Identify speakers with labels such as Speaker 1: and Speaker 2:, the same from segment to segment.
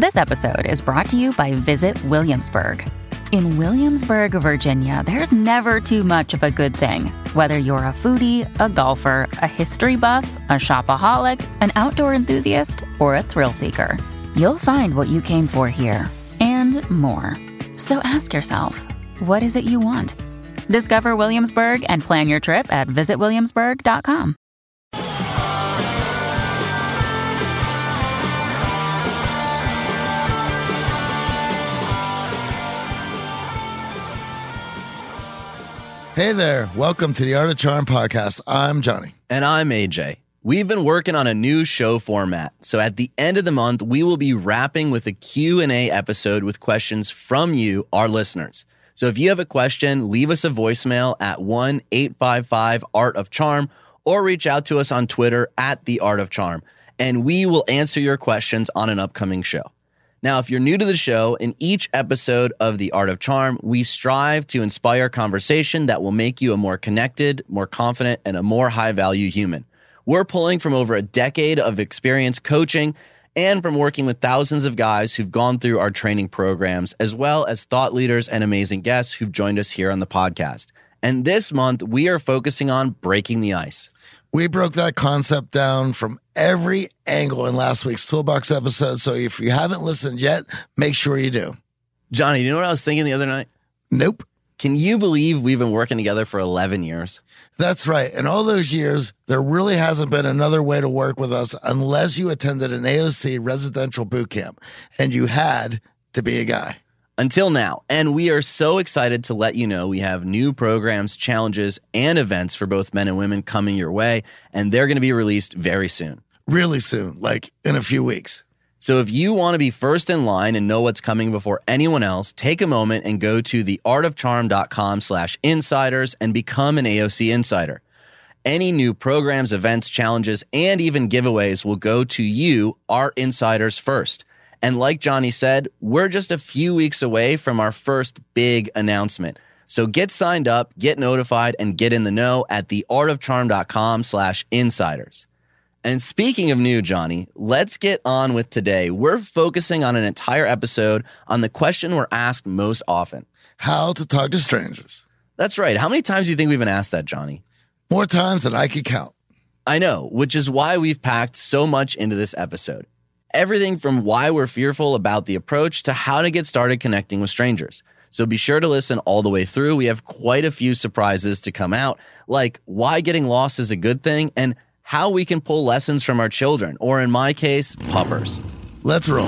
Speaker 1: This episode is brought to you by Visit Williamsburg. In Williamsburg, Virginia, there's never too much of a good thing. Whether you're a foodie, a golfer, a history buff, a shopaholic, an outdoor enthusiast, or a thrill seeker, you'll find what you came for here and more. So ask yourself, what is it you want? Discover Williamsburg and plan your trip at visitwilliamsburg.com.
Speaker 2: Hey there, welcome to the Art of Charm podcast. I'm Johnny.
Speaker 3: And I'm AJ. We've been working on a new show format, so at the end of the month, we will be wrapping with a Q&A episode with questions from you, our listeners. So if you have a question, leave us a voicemail at 1-855-ART-OF-CHARM or reach out to us on Twitter at The Art of Charm, and we will answer your questions on an upcoming show. Now, if you're new to the show, in each episode of The Art of Charm, we strive to inspire conversation that will make you a more connected, more confident, and a more high-value human. We're pulling from over a decade of experience coaching and from working with thousands of guys who've gone through our training programs, as well as thought leaders and amazing guests who've joined us here on the podcast. And this month, we are focusing on breaking the ice.
Speaker 2: We broke that concept down from every angle in last week's Toolbox episode, so if you haven't listened yet, make sure you do.
Speaker 3: Johnny, you know what I was thinking the other night?
Speaker 2: Nope.
Speaker 3: Can you believe we've been working together for 11 years?
Speaker 2: That's right. In all those years, there really hasn't been another way to work with us unless you attended an AOC residential boot camp, and you had to be a guy.
Speaker 3: Until now, and we are so excited to let you know we have new programs, challenges, and events for both men and women coming your way, and they're going to be released very soon.
Speaker 2: Really soon, like in a few weeks.
Speaker 3: So if you want to be first in line and know what's coming before anyone else, take a moment and go to theartofcharm.com/insiders and become an AOC insider. Any new programs, events, challenges, and even giveaways will go to you, our insiders, first. And like Johnny said, we're just a few weeks away from our first big announcement. So get signed up, get notified, and get in the know at theartofcharm.com/insiders. And speaking of new, Johnny, let's get on with today. We're focusing on an entire episode on the question we're asked most often.
Speaker 2: How to talk to strangers.
Speaker 3: That's right. How many times do you think we've been asked that, Johnny?
Speaker 2: More times than I could count.
Speaker 3: I know, which is why we've packed so much into this episode. Everything from why we're fearful about the approach to how to get started connecting with strangers. So be sure to listen all the way through. We have quite a few surprises to come out, like why getting lost is a good thing and how we can pull lessons from our children, or in my case, puppers.
Speaker 2: Let's roll.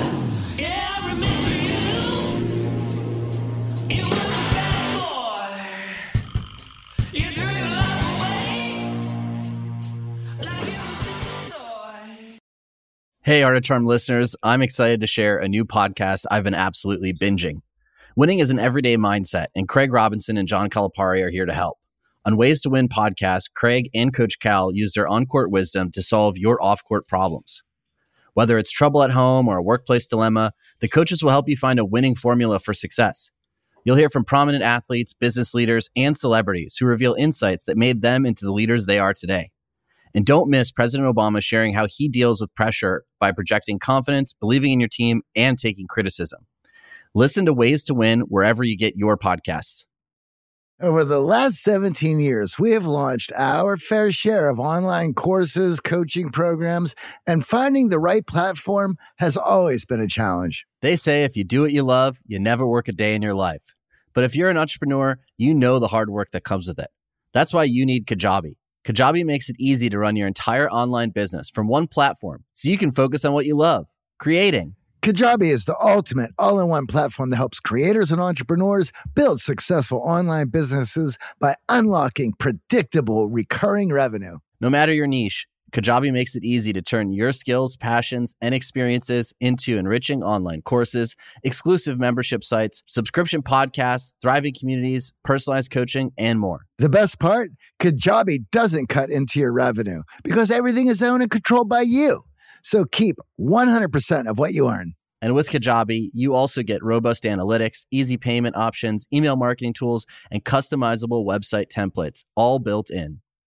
Speaker 3: Hey, Art of Charm listeners, I'm excited to share a new podcast I've been absolutely binging. Winning is an everyday mindset, and Craig Robinson and John Calipari are here to help. On Ways to Win podcast, Craig and Coach Cal use their on-court wisdom to solve your off-court problems. Whether it's trouble at home or a workplace dilemma, the coaches will help you find a winning formula for success. You'll hear from prominent athletes, business leaders, and celebrities who reveal insights that made them into the leaders they are today. And don't miss President Obama sharing how he deals with pressure by projecting confidence, believing in your team, and taking criticism. Listen to Ways to Win wherever you get your podcasts.
Speaker 2: Over the last 17 years, we have launched our fair share of online courses, coaching programs, and finding the right platform has always been a challenge.
Speaker 3: They say if you do what you love, you never work a day in your life. But if you're an entrepreneur, you know the hard work that comes with it. That's why you need Kajabi. Kajabi makes it easy to run your entire online business from one platform so you can focus on what you love, creating.
Speaker 2: Kajabi is the ultimate all-in-one platform that helps creators and entrepreneurs build successful online businesses by unlocking predictable recurring revenue.
Speaker 3: No matter your niche, Kajabi makes it easy to turn your skills, passions, and experiences into enriching online courses, exclusive membership sites, subscription podcasts, thriving communities, personalized coaching, and more.
Speaker 2: The best part? Kajabi doesn't cut into your revenue because everything is owned and controlled by you. So keep 100% of what you earn.
Speaker 3: And with Kajabi, you also get robust analytics, easy payment options, email marketing tools, and customizable website templates, all built in.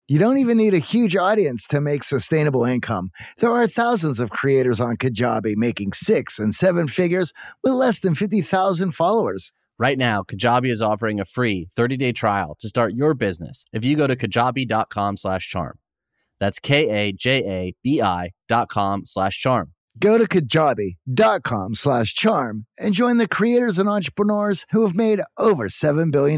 Speaker 2: You don't even need a huge audience to make sustainable income. There are thousands of creators on Kajabi making 6 and 7 figures with less than 50,000 followers.
Speaker 3: Right now, Kajabi is offering a free 30-day trial to start your business if you go to kajabi.com/charm. That's KAJABI.com/charm.
Speaker 2: Go to kajabi.com/charm and join the creators and entrepreneurs who have made over $7 billion.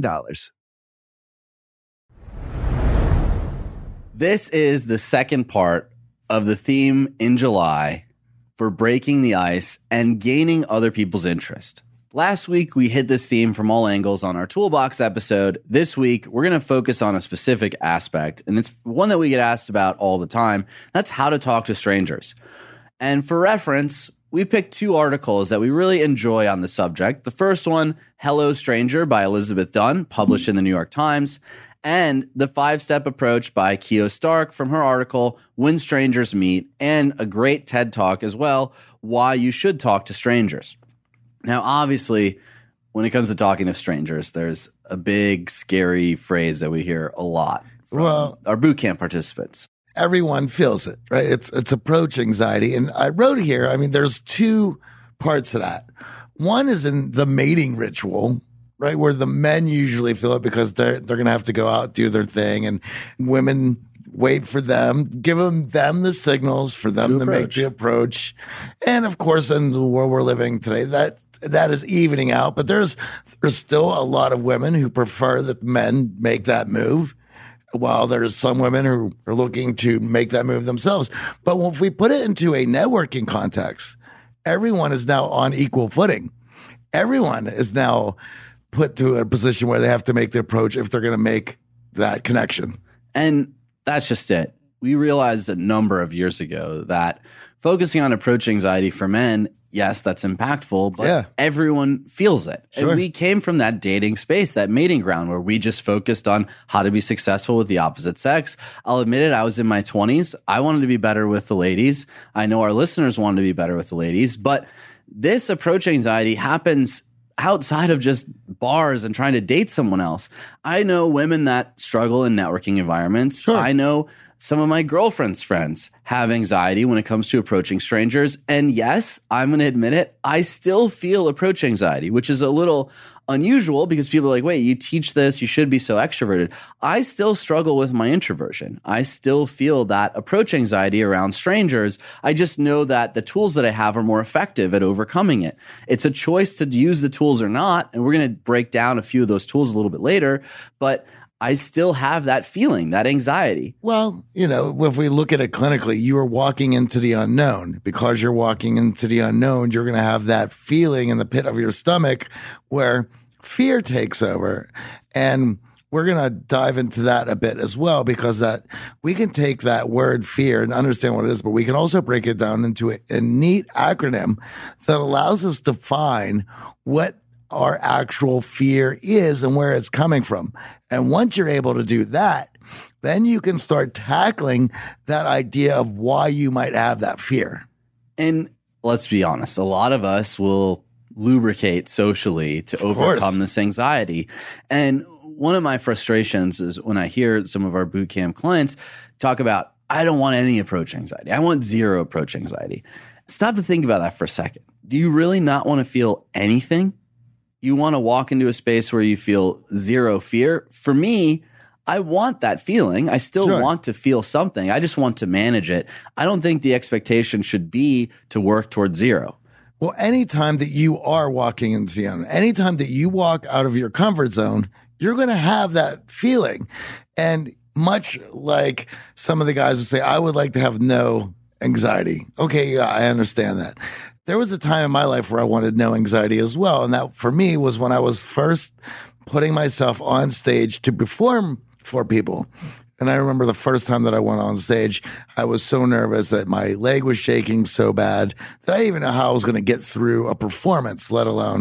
Speaker 3: This is the second part of the theme in July for breaking the ice and gaining other people's interest. Last week, we hit this theme from all angles on our Toolbox episode. This week, we're going to focus on a specific aspect, and it's one that we get asked about all the time. That's how to talk to strangers. And for reference, we picked 2 articles that we really enjoy on the subject. The first one, Hello Stranger by Elizabeth Dunn, published in the New York Times, and the 5-Step Approach by Keo Stark from her article, When Strangers Meet, and a great TED Talk as well, Why You Should Talk to Strangers. Now, obviously, when it comes to talking to strangers, there's a big, scary phrase that we hear a lot from our boot camp participants.
Speaker 2: Everyone feels it, right? It's approach anxiety. And I wrote here, there's 2 parts to that. One is in the mating ritual, right? Where the men usually feel it because they're going to have to go out, do their thing, and women wait for them, give them the signals for them to make the approach. And of course, in the world we're living today, that is evening out, but there's still a lot of women who prefer that men make that move, while there's some women who are looking to make that move themselves. But if we put it into a networking context, everyone is now on equal footing. Everyone is now put to a position where they have to make the approach if they're going to make that connection.
Speaker 3: And that's just it. We realized a number of years ago that focusing on approach anxiety for men, yes, that's impactful, but everyone feels it. Sure. And we came from that dating space, that mating ground where we just focused on how to be successful with the opposite sex. I'll admit it, I was in my 20s. I wanted to be better with the ladies. I know our listeners wanted to be better with the ladies, but this approach anxiety happens outside of just bars and trying to date someone else. I know women that struggle in networking environments. Sure. I know some of my girlfriend's friends have anxiety when it comes to approaching strangers. And yes, I'm going to admit it, I still feel approach anxiety, which is a little unusual because people are like, wait, you teach this, you should be so extroverted. I still struggle with my introversion. I still feel that approach anxiety around strangers. I just know that the tools that I have are more effective at overcoming it. It's a choice to use the tools or not. And we're going to break down a few of those tools a little bit later. But I still have that feeling, that anxiety.
Speaker 2: Well, if we look at it clinically, you are walking into the unknown. Because you're walking into the unknown, you're going to have that feeling in the pit of your stomach where fear takes over. And we're going to dive into that a bit as well, because that we can take that word fear and understand what it is, but we can also break it down into a neat acronym that allows us to define what our actual fear is and where it's coming from. And once you're able to do that, then you can start tackling that idea of why you might have that fear.
Speaker 3: And let's be honest, a lot of us will lubricate socially to overcome this anxiety. And one of my frustrations is when I hear some of our boot camp clients talk about, I don't want any approach anxiety. I want 0 approach anxiety. Stop to think about that for a second. Do you really not want to feel anything? You want to walk into a space where you feel 0 fear. For me, I want that feeling. I still want to feel something. I just want to manage it. I don't think the expectation should be to work towards 0.
Speaker 2: Well, anytime that you are walking into the unknown, anytime that you walk out of your comfort zone, you're going to have that feeling. And much like some of the guys would say, I would like to have no anxiety. Okay, yeah, I understand that. There was a time in my life where I wanted no anxiety as well. And that for me was when I was first putting myself on stage to perform for people. And I remember the first time that I went on stage, I was so nervous that my leg was shaking so bad that I didn't even know how I was going to get through a performance, let alone,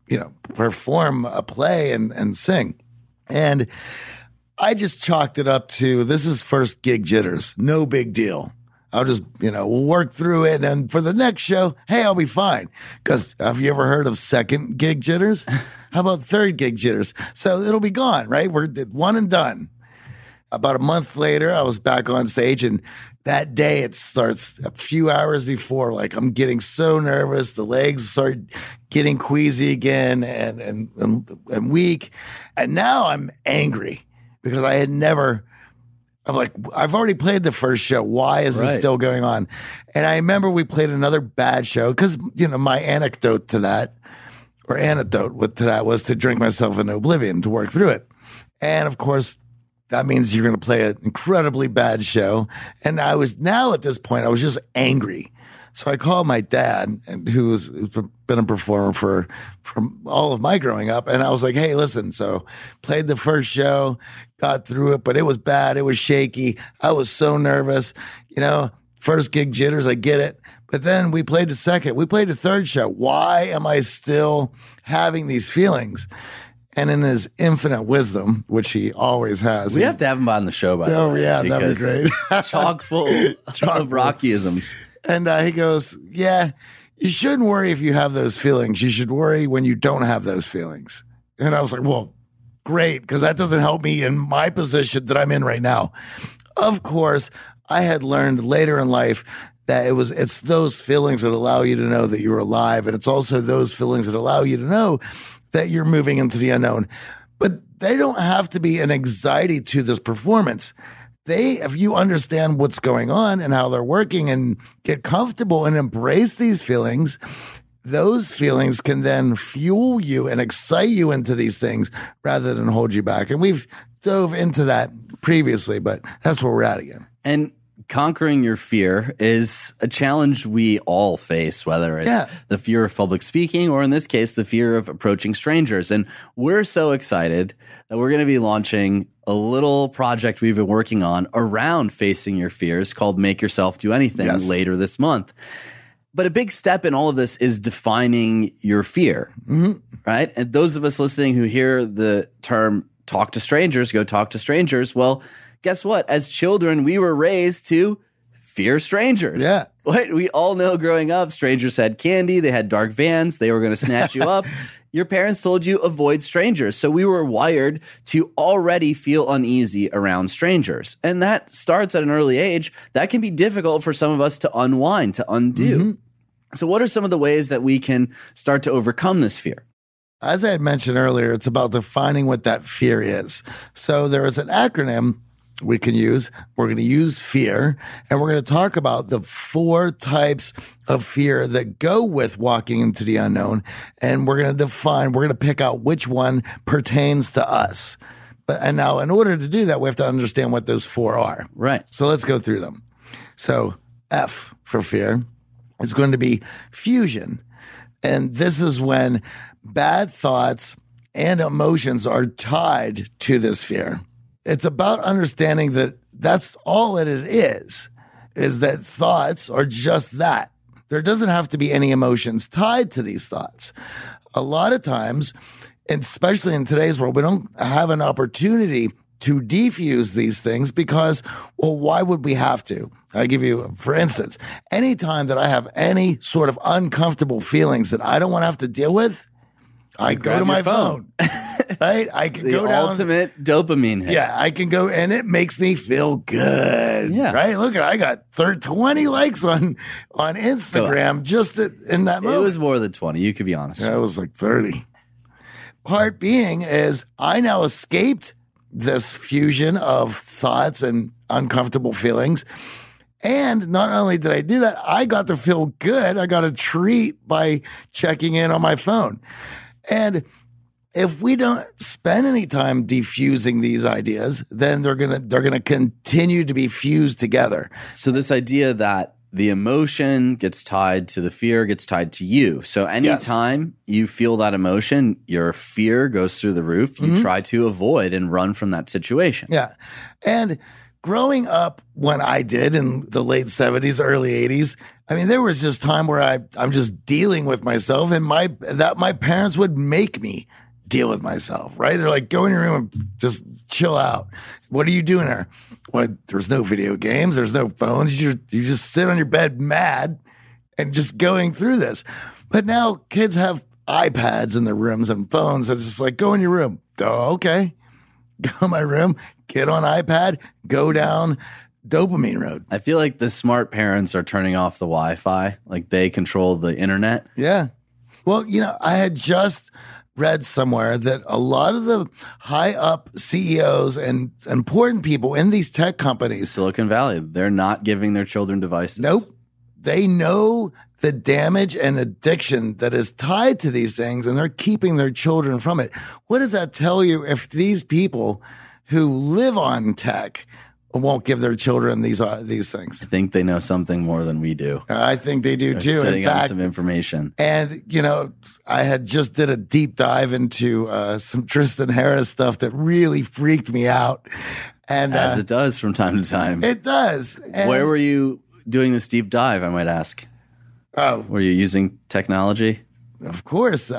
Speaker 2: perform a play and sing. And I just chalked it up to, this is first gig jitters. No big deal. I'll just, we'll work through it. And for the next show, hey, I'll be fine. Because have you ever heard of second gig jitters? How about third gig jitters? So it'll be gone, right? We're one and done. About a month later, I was back on stage, and that day it starts a few hours before. Like, I'm getting so nervous, the legs start getting queasy again and weak. And now I'm angry because I had never. I'm like, I've already played the first show. Why is this still going on? And I remember we played another bad show because, my anecdote to that was to drink myself into oblivion, to work through it. And of course, that means you're going to play an incredibly bad show. And at this point, I was just angry. So I called my dad, who's been a performer from all of my growing up. And I was like, hey, listen, so played the first show, got through it, but it was bad. It was shaky. I was so nervous. First gig jitters, I get it. But then we played the second. We played the third show. Why am I still having these feelings? And in his infinite wisdom, which he always has.
Speaker 3: We have to have him on the show, by the way.
Speaker 2: Oh, yeah, that'd be great.
Speaker 3: Chock full of Rockyisms.
Speaker 2: And he goes, yeah, you shouldn't worry if you have those feelings. You should worry when you don't have those feelings. And I was like, well, great, because that doesn't help me in my position that I'm in right now. Of course, I had learned later in life that it's those feelings that allow you to know that you're alive. And it's also those feelings that allow you to know that you're moving into the unknown. But they don't have to be an anxiety to this performance. If you understand what's going on and how they're working and get comfortable and embrace these feelings, those feelings can then fuel you and excite you into these things rather than hold you back. And we've dove into that previously, but that's where we're at again.
Speaker 3: And conquering your fear is a challenge we all face, whether it's the fear of public speaking or, in this case, the fear of approaching strangers. And we're so excited that we're going to be launching a little project we've been working on around facing your fears called Make Yourself Do Anything later this month. But a big step in all of this is defining your fear, right? And those of us listening who hear the term talk to strangers, go talk to strangers, well, guess what? As children, we were raised to fear strangers.
Speaker 2: Yeah.
Speaker 3: Right? We all know growing up, strangers had candy, they had dark vans, they were going to snatch you up. Your parents told you avoid strangers. So we were wired to already feel uneasy around strangers. And that starts at an early age. That can be difficult for some of us to unwind, to undo. So what are some of the ways that we can start to overcome this fear?
Speaker 2: As I had mentioned earlier, it's about defining what that fear is. So there is an acronym we can use. We're going to use fear, and we're going to talk about the 4 types of fear that go with walking into the unknown. And we're going to pick out which one pertains to us. And now, in order to do that, we have to understand what those 4 are.
Speaker 3: Right.
Speaker 2: So let's go through them. So F for fear is going to be fusion. And this is when bad thoughts and emotions are tied to this fear. It's about understanding that that's all that it is that thoughts are just that. There doesn't have to be any emotions tied to these thoughts. A lot of times, and especially in today's world, we don't have an opportunity to defuse these things because, well, why would we have to? I give you, for instance, anytime that I have any sort of uncomfortable feelings that I don't want to have to deal with, I go to my phone. Right? I can go down.
Speaker 3: The ultimate dopamine hit.
Speaker 2: Yeah, I can go, and it makes me feel good.
Speaker 3: Yeah.
Speaker 2: Right? Look, I got 20 likes on Instagram just in that moment.
Speaker 3: It was more than 20. You could be honest.
Speaker 2: Yeah, it was like 30. Part being is I now escaped this fusion of thoughts and uncomfortable feelings. And not only did I do that, I got to feel good. I got a treat by checking in on my phone. And if we don't spend any time defusing these ideas, then they're gonna continue to be fused together.
Speaker 3: So this idea that the emotion gets tied to the fear gets tied to you. So anytime you feel that emotion, your fear goes through the roof. You try to avoid and run from that situation.
Speaker 2: Yeah. And growing up when I did in the late 70s, early 80s, I mean, there was just time where I'm just dealing with myself, and my parents would make me deal with myself, right? They're like, go in your room and just chill out. What are you doing there? Well, there's no video games. There's no phones. You just sit on your bed mad and just going through this. But now kids have iPads in their rooms and phones. And it's just like, go in your room. Oh, okay. Go in my room. get on iPad, go down dopamine road.
Speaker 3: I feel like the smart parents are turning off the Wi-Fi. Like they control the internet.
Speaker 2: Yeah. Well, I had just read somewhere that a lot of the high up CEOs and important people in these tech companies,
Speaker 3: Silicon Valley, they're not giving their children devices.
Speaker 2: Nope. They know the damage and addiction that is tied to these things, and they're keeping their children from it. What does that tell you if these people who live on tech won't give their children these things?
Speaker 3: I think they know something more than we do.
Speaker 2: I think they do too.
Speaker 3: Sitting
Speaker 2: In fact,
Speaker 3: on some information.
Speaker 2: And, I had just did a deep dive into some Tristan Harris stuff that really freaked me out. And
Speaker 3: as it does from time to time.
Speaker 2: It does. And
Speaker 3: where were you doing this deep dive, I might ask?
Speaker 2: Oh,
Speaker 3: were you using technology?
Speaker 2: Of course.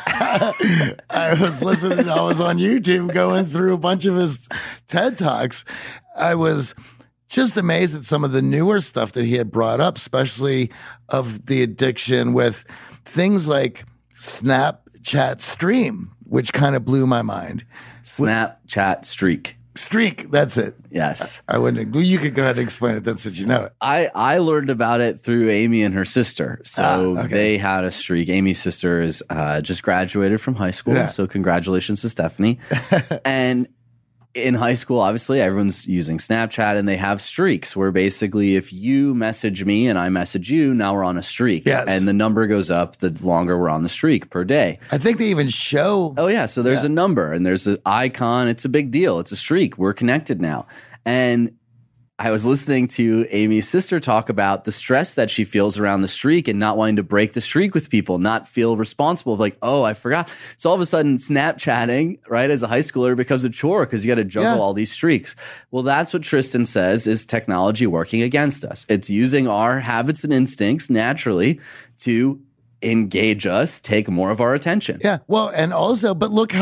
Speaker 2: I was listening. I was on YouTube going through a bunch of his TED Talks. I was just amazed at some of the newer stuff that he had brought up, especially of the addiction with things like Snapchat Stream, which kind of blew my mind.
Speaker 3: Snapchat Streak.
Speaker 2: Streak, that's it.
Speaker 3: Yes.
Speaker 2: I wouldn't. You could go ahead and explain it then since you know it.
Speaker 3: I learned about it through Amy and her sister. So they had a streak. Amy's sister is just graduated from high school. Yeah. So congratulations to Stephanie. And in high school, obviously, everyone's using Snapchat, and they have streaks where basically if you message me and I message you, now we're on a streak.
Speaker 2: Yes.
Speaker 3: And the number goes up the longer we're on the streak per day.
Speaker 2: I think they even show.
Speaker 3: Oh, yeah. So there's a number and there's an icon. It's a big deal. It's a streak. We're connected now. And I was listening to Amy's sister talk about the stress that she feels around the streak and not wanting to break the streak with people, not feel responsible of like, oh, I forgot. So all of a sudden Snapchatting, right, as a high schooler becomes a chore because you got to juggle all these streaks. Well, that's what Tristan says is technology working against us. It's using our habits and instincts naturally to engage us, take more of our attention.
Speaker 2: Yeah. Well, and also, but look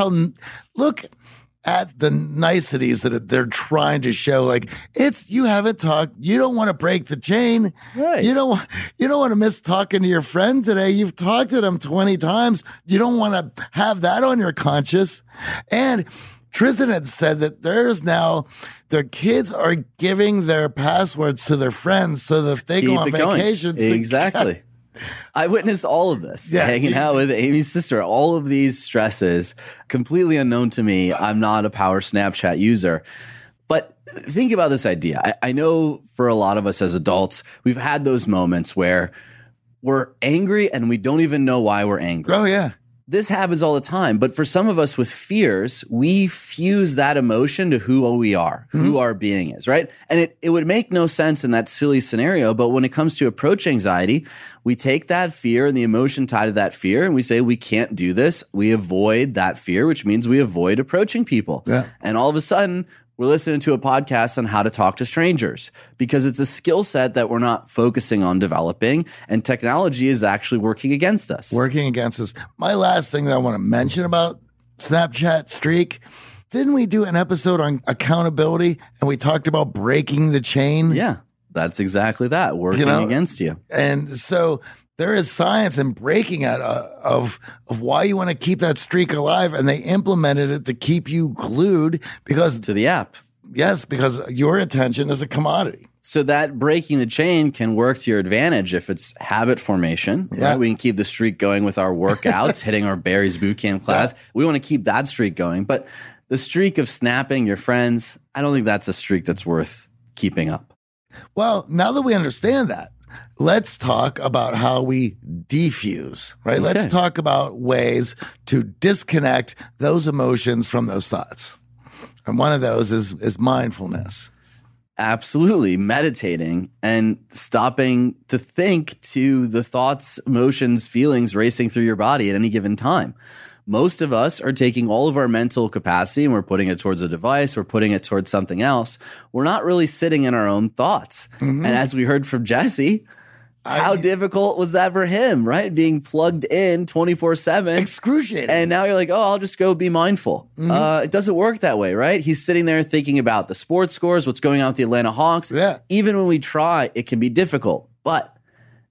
Speaker 2: at the niceties that they're trying to show. Like, you haven't talked, you don't want to break the chain.
Speaker 3: Right.
Speaker 2: You don't want to miss talking to your friend today. You've talked to them 20 times. You don't want to have that on your conscience. And Tristan had said that there's now, the kids are giving their passwords to their friends so that if they go on vacations.
Speaker 3: Exactly. I witnessed all of this, hanging out with Amy's sister, all of these stresses, completely unknown to me. I'm not a power Snapchat user. But think about this idea. I know for a lot of us as adults, we've had those moments where we're angry and we don't even know why we're angry.
Speaker 2: Oh, yeah.
Speaker 3: This happens all the time. But for some of us with fears, we fuse that emotion to who we are, who our being is, right? And it would make no sense in that silly scenario. But when it comes to approach anxiety, we take that fear and the emotion tied to that fear and we say, we can't do this. We avoid that fear, which means we avoid approaching people.
Speaker 2: Yeah.
Speaker 3: And all of a sudden, we're listening to a podcast on how to talk to strangers because it's a skill set that we're not focusing on developing, and technology is actually working against us.
Speaker 2: Working against us. My last thing that I want to mention about Snapchat Streak, didn't we do an episode on accountability and we talked about breaking the chain?
Speaker 3: Yeah, that's exactly that, working against you.
Speaker 2: And so there is science in breaking it of why you want to keep that streak alive, and they implemented it to keep you glued because
Speaker 3: to the app.
Speaker 2: Yes, because your attention is a commodity.
Speaker 3: So that breaking the chain can work to your advantage if it's habit formation.
Speaker 2: Yeah.
Speaker 3: Right? We can keep the streak going with our workouts, hitting our Barry's Bootcamp class. Yeah. We want to keep that streak going. But the streak of snapping your friends, I don't think that's a streak that's worth keeping up.
Speaker 2: Well, now that we understand that, let's talk about how we defuse, right? Okay. Let's talk about ways to disconnect those emotions from those thoughts. And one of those is mindfulness.
Speaker 3: Absolutely. Meditating and stopping to think to the thoughts, emotions, feelings racing through your body at any given time. Most of us are taking all of our mental capacity and we're putting it towards a device, we're putting it towards something else. We're not really sitting in our own thoughts. Mm-hmm. And as we heard from Jesse, how difficult was that for him, right? Being plugged in 24/7.
Speaker 2: Excruciating.
Speaker 3: And now you're like, oh, I'll just go be mindful. Mm-hmm. It doesn't work that way, right? He's sitting there thinking about the sports scores, what's going on with the Atlanta Hawks.
Speaker 2: Yeah.
Speaker 3: Even when we try, it can be difficult. But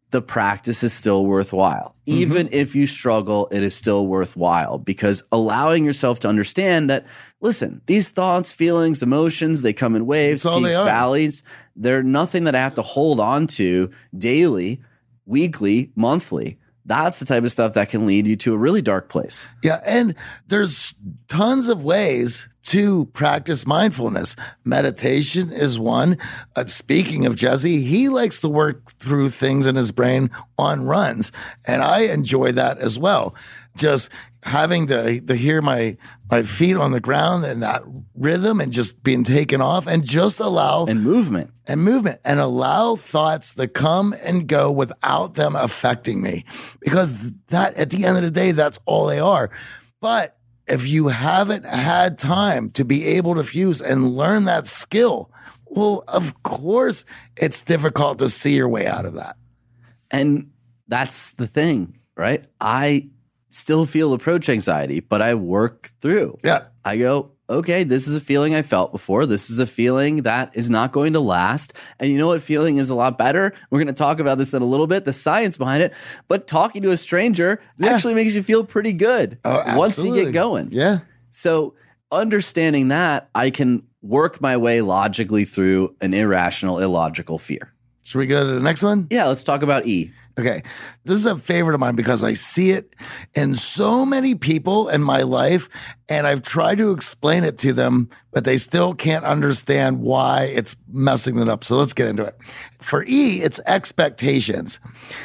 Speaker 3: the practice is still worthwhile. Even if you struggle, it is still worthwhile, because allowing yourself to understand that, listen, these thoughts, feelings, emotions, they come in waves, peaks, valleys. They're nothing that I have to hold on to daily, weekly, monthly. That's the type of stuff that can lead you to a really dark place.
Speaker 2: Yeah, and there's tons of ways to practice mindfulness. Meditation is one. Speaking of Jesse, he likes to work through things in his brain on runs, and I enjoy that as well. Just having to hear my feet on the ground and that rhythm and just being taken off, and just allow
Speaker 3: and movement
Speaker 2: and allow thoughts to come and go without them affecting me, because that, at the end of the day, that's all they are. But if you haven't had time to be able to fuse and learn that skill, well, of course it's difficult to see your way out of that.
Speaker 3: And that's the thing, right? I still feel approach anxiety, but I work through.
Speaker 2: Yeah.
Speaker 3: I go, okay, this is a feeling I felt before. This is a feeling that is not going to last. And you know what feeling is a lot better? We're going to talk about this in a little bit, the science behind it. But talking to a stranger actually makes you feel pretty good once you get going.
Speaker 2: Yeah.
Speaker 3: So understanding that, I can work my way logically through an irrational, illogical fear.
Speaker 2: Should we go to the next one?
Speaker 3: Yeah, let's talk about E.
Speaker 2: Okay, this is a favorite of mine because I see it in so many people in my life, and I've tried to explain it to them, but they still can't understand why it's messing it up. So let's get into it. For E, it's expectations.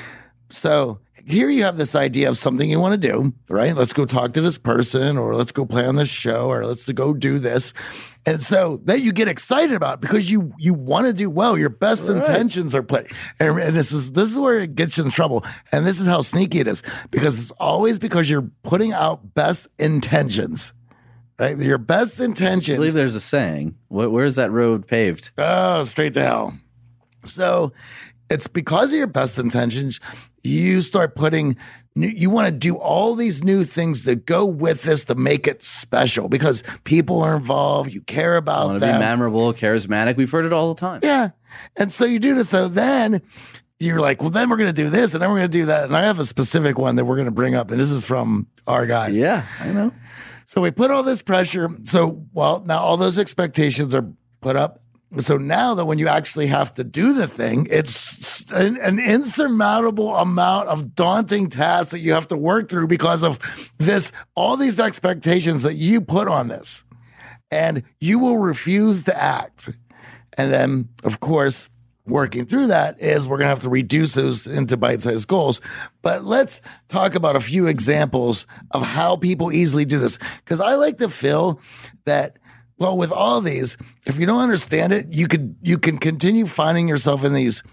Speaker 2: So here you have this idea of something you want to do, right? Let's go talk to this person, or let's go play on this show, or let's go do this. And so that you get excited about, because you want to do well. Your best intentions are put, and this is where it gets you in trouble. And this is how sneaky it is, because it's always because you're putting out best intentions, right? Your best intentions.
Speaker 3: I believe there's a saying. Where's that road paved?
Speaker 2: Oh, straight to hell. So it's because of your best intentions, you start putting, you want to do all these new things that go with this to make it special, because people are involved. You care about them.
Speaker 3: Want to be memorable, charismatic. We've heard it all the time.
Speaker 2: Yeah. And so you do this. So then you're like, well, then we're going to do this, and then we're going to do that. And I have a specific one that we're going to bring up, and this is from our guys.
Speaker 3: Yeah, I know.
Speaker 2: So we put all this pressure. So, well, now all those expectations are put up. So now that when you actually have to do the thing, it's an insurmountable amount of daunting tasks that you have to work through because of this, all these expectations that you put on this, and you will refuse to act. And then, of course, working through that is we're going to have to reduce those into bite-sized goals. But let's talk about a few examples of how people easily do this, because I like to feel that, well, with all these, if you don't understand it, you can continue finding yourself in these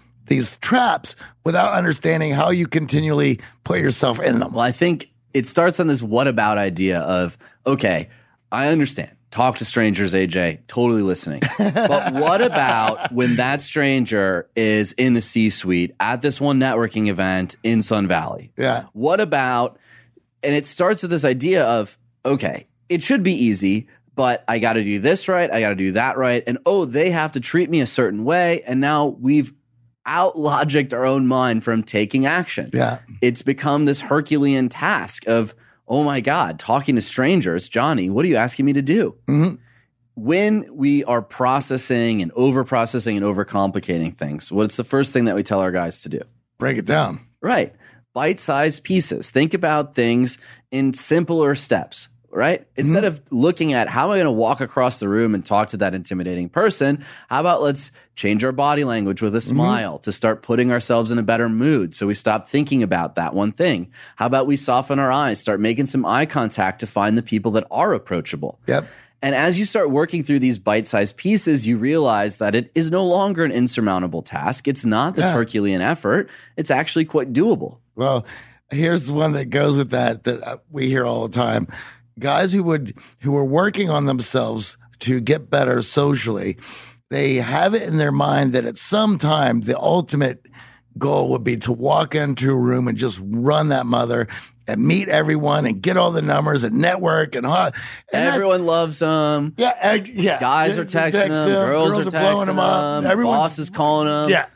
Speaker 2: traps without understanding how you continually put yourself in them.
Speaker 3: Well, I think it starts on this what about idea of, okay, I understand. Talk to strangers, AJ, totally listening. But what about when that stranger is in the C-suite at this one networking event in Sun Valley?
Speaker 2: Yeah.
Speaker 3: What about, and it starts with this idea of, okay, it should be easy, but I got to do this right, I got to do that right, and oh, they have to treat me a certain way, and now we've out-logicked our own mind from taking action.
Speaker 2: Yeah.
Speaker 3: It's become this Herculean task of, oh my God, talking to strangers, Johnny, what are you asking me to do?
Speaker 2: Mm-hmm.
Speaker 3: When we are processing and over-processing and over-complicating things, what's the first thing that we tell our guys to do?
Speaker 2: Break it down.
Speaker 3: Right. Bite-sized pieces. Think about things in simpler steps. Right? Instead of looking at how am I going to walk across the room and talk to that intimidating person, how about let's change our body language with a smile to start putting ourselves in a better mood so we stop thinking about that one thing? How about we soften our eyes, start making some eye contact to find the people that are approachable?
Speaker 2: Yep.
Speaker 3: And as you start working through these bite-sized pieces, you realize that it is no longer an insurmountable task. It's not this Herculean effort. It's actually quite doable.
Speaker 2: Well, here's one that goes with that we hear all the time. Guys who are working on themselves to get better socially, they have it in their mind that at some time the ultimate goal would be to walk into a room and just run that mother and meet everyone and get all the numbers and network and
Speaker 3: everyone loves them.
Speaker 2: Yeah.
Speaker 3: Guys are texting them, girls are texting them,
Speaker 2: blowing them up.
Speaker 3: Boss is calling them.
Speaker 2: Yeah.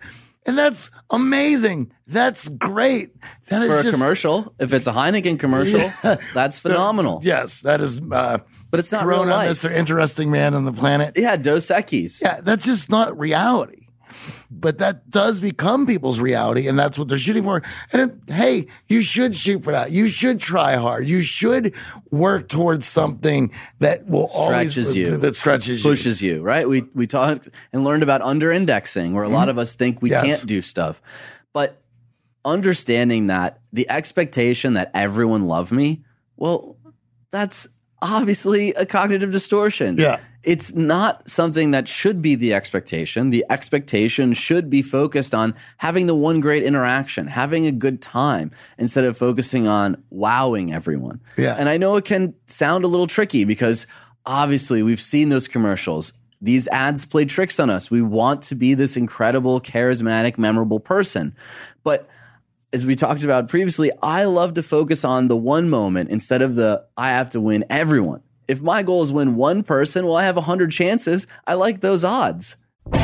Speaker 2: And that's amazing. That's great. That is
Speaker 3: For a
Speaker 2: just,
Speaker 3: commercial, if it's a Heineken commercial, that's phenomenal.
Speaker 2: Yes, that is.
Speaker 3: But it's not real
Speaker 2: Corona,
Speaker 3: life.
Speaker 2: Mr. Interesting Man on the planet.
Speaker 3: Yeah, Dos Equis.
Speaker 2: Yeah, that's just not reality. But that does become people's reality, and that's what they're shooting for. And hey, you should shoot for that. You should try hard. You should work towards something that will
Speaker 3: Stretches you.
Speaker 2: that stretches you,
Speaker 3: Pushes you, right? We talked and learned about under-indexing, where a lot of us think we can't do stuff. But understanding that the expectation that everyone love me, well, that's obviously a cognitive distortion.
Speaker 2: Yeah.
Speaker 3: It's not something that should be the expectation. The expectation should be focused on having the one great interaction, having a good time, instead of focusing on wowing everyone.
Speaker 2: Yeah.
Speaker 3: And I know it can sound a little tricky because obviously we've seen those commercials. These ads play tricks on us. We want to be this incredible, charismatic, memorable person. But as we talked about previously, I love to focus on the one moment instead of the I have to win everyone. If my goal is win one person, well, I have 100 chances. I like those odds.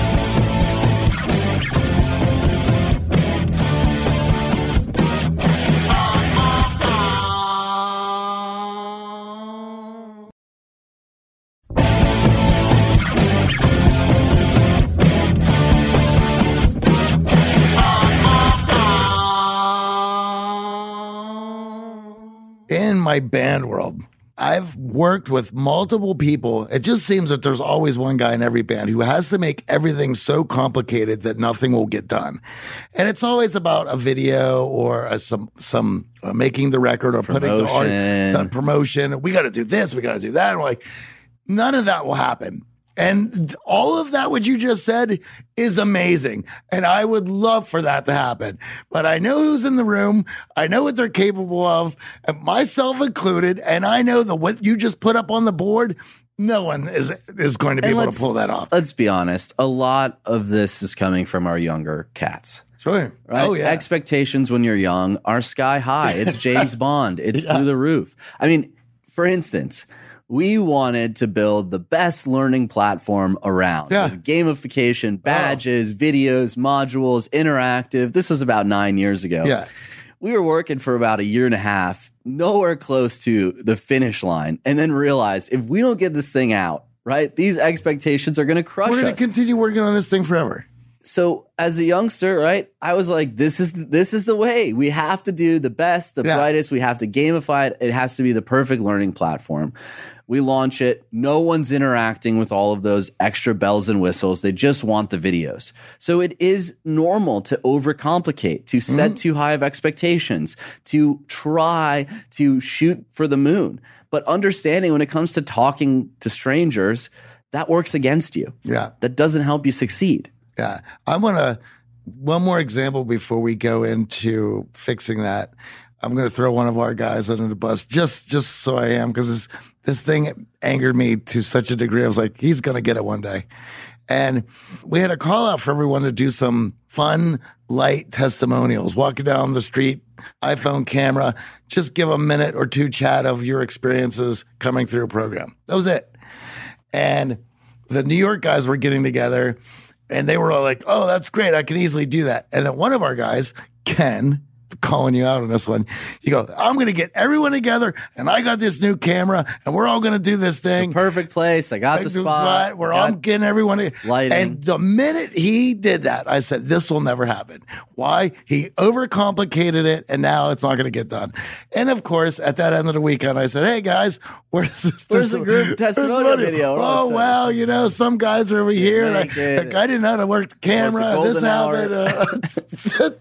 Speaker 2: In my band world, I've worked with multiple people. It just seems that there's always one guy in every band who has to make everything so complicated that nothing will get done. And it's always about a video or some making the record or putting the art, the promotion. We got to do this. We got to do that. I'm like, none of that will happen. And all of that, what you just said, is amazing. And I would love for that to happen. But I know who's in the room. I know what they're capable of, myself included. And I know that what you just put up on the board, no one is going to be able to pull that off.
Speaker 3: Let's be honest. A lot of this is coming from our younger cats.
Speaker 2: Sure.
Speaker 3: Right?
Speaker 2: Oh, yeah.
Speaker 3: Expectations when you're young are sky high. It's James Bond. It's through the roof. I mean, for instance, we wanted to build the best learning platform around.
Speaker 2: Yeah.
Speaker 3: With gamification, badges, videos, modules, interactive. This was about 9 years ago.
Speaker 2: Yeah.
Speaker 3: We were working for about a year and a half, nowhere close to the finish line, and then realized if we don't get this thing out, right, these expectations are going to crush us.
Speaker 2: We're going to continue working on this thing forever.
Speaker 3: So as a youngster, right, I was like, this is the way. We have to do the best, the brightest. We have to gamify it. It has to be the perfect learning platform. We launch it. No one's interacting with all of those extra bells and whistles. They just want the videos. So it is normal to overcomplicate, to set too high of expectations, to try to shoot for the moon. But understanding when it comes to talking to strangers, that works against you.
Speaker 2: Yeah.
Speaker 3: That doesn't help you succeed.
Speaker 2: Yeah. I want to, one more example before we go into fixing that. I'm going to throw one of our guys under the bus just so I am, because this thing angered me to such a degree. I was like, he's going to get it one day. And we had a call out for everyone to do some fun, light testimonials, walking down the street, iPhone camera, just give a minute or two chat of your experiences coming through a program. That was it. And the New York guys were getting together and they were all like, oh, that's great. I can easily do that. And then one of our guys, Ken, calling you out on this one, you go, I'm going to get everyone together and I got this new camera and we're all going to do this thing.
Speaker 3: The perfect place. I got the spot.
Speaker 2: We're all getting everyone.
Speaker 3: Lighting.
Speaker 2: And the minute he did that, I said, this will never happen. Why? He overcomplicated it and now it's not going to get done. And of course, at that end of the weekend, I said, hey guys, where's
Speaker 3: the group testimonial video?
Speaker 2: Oh, well, you know, some guys are over here. And the guy didn't know how to work the camera. This happened.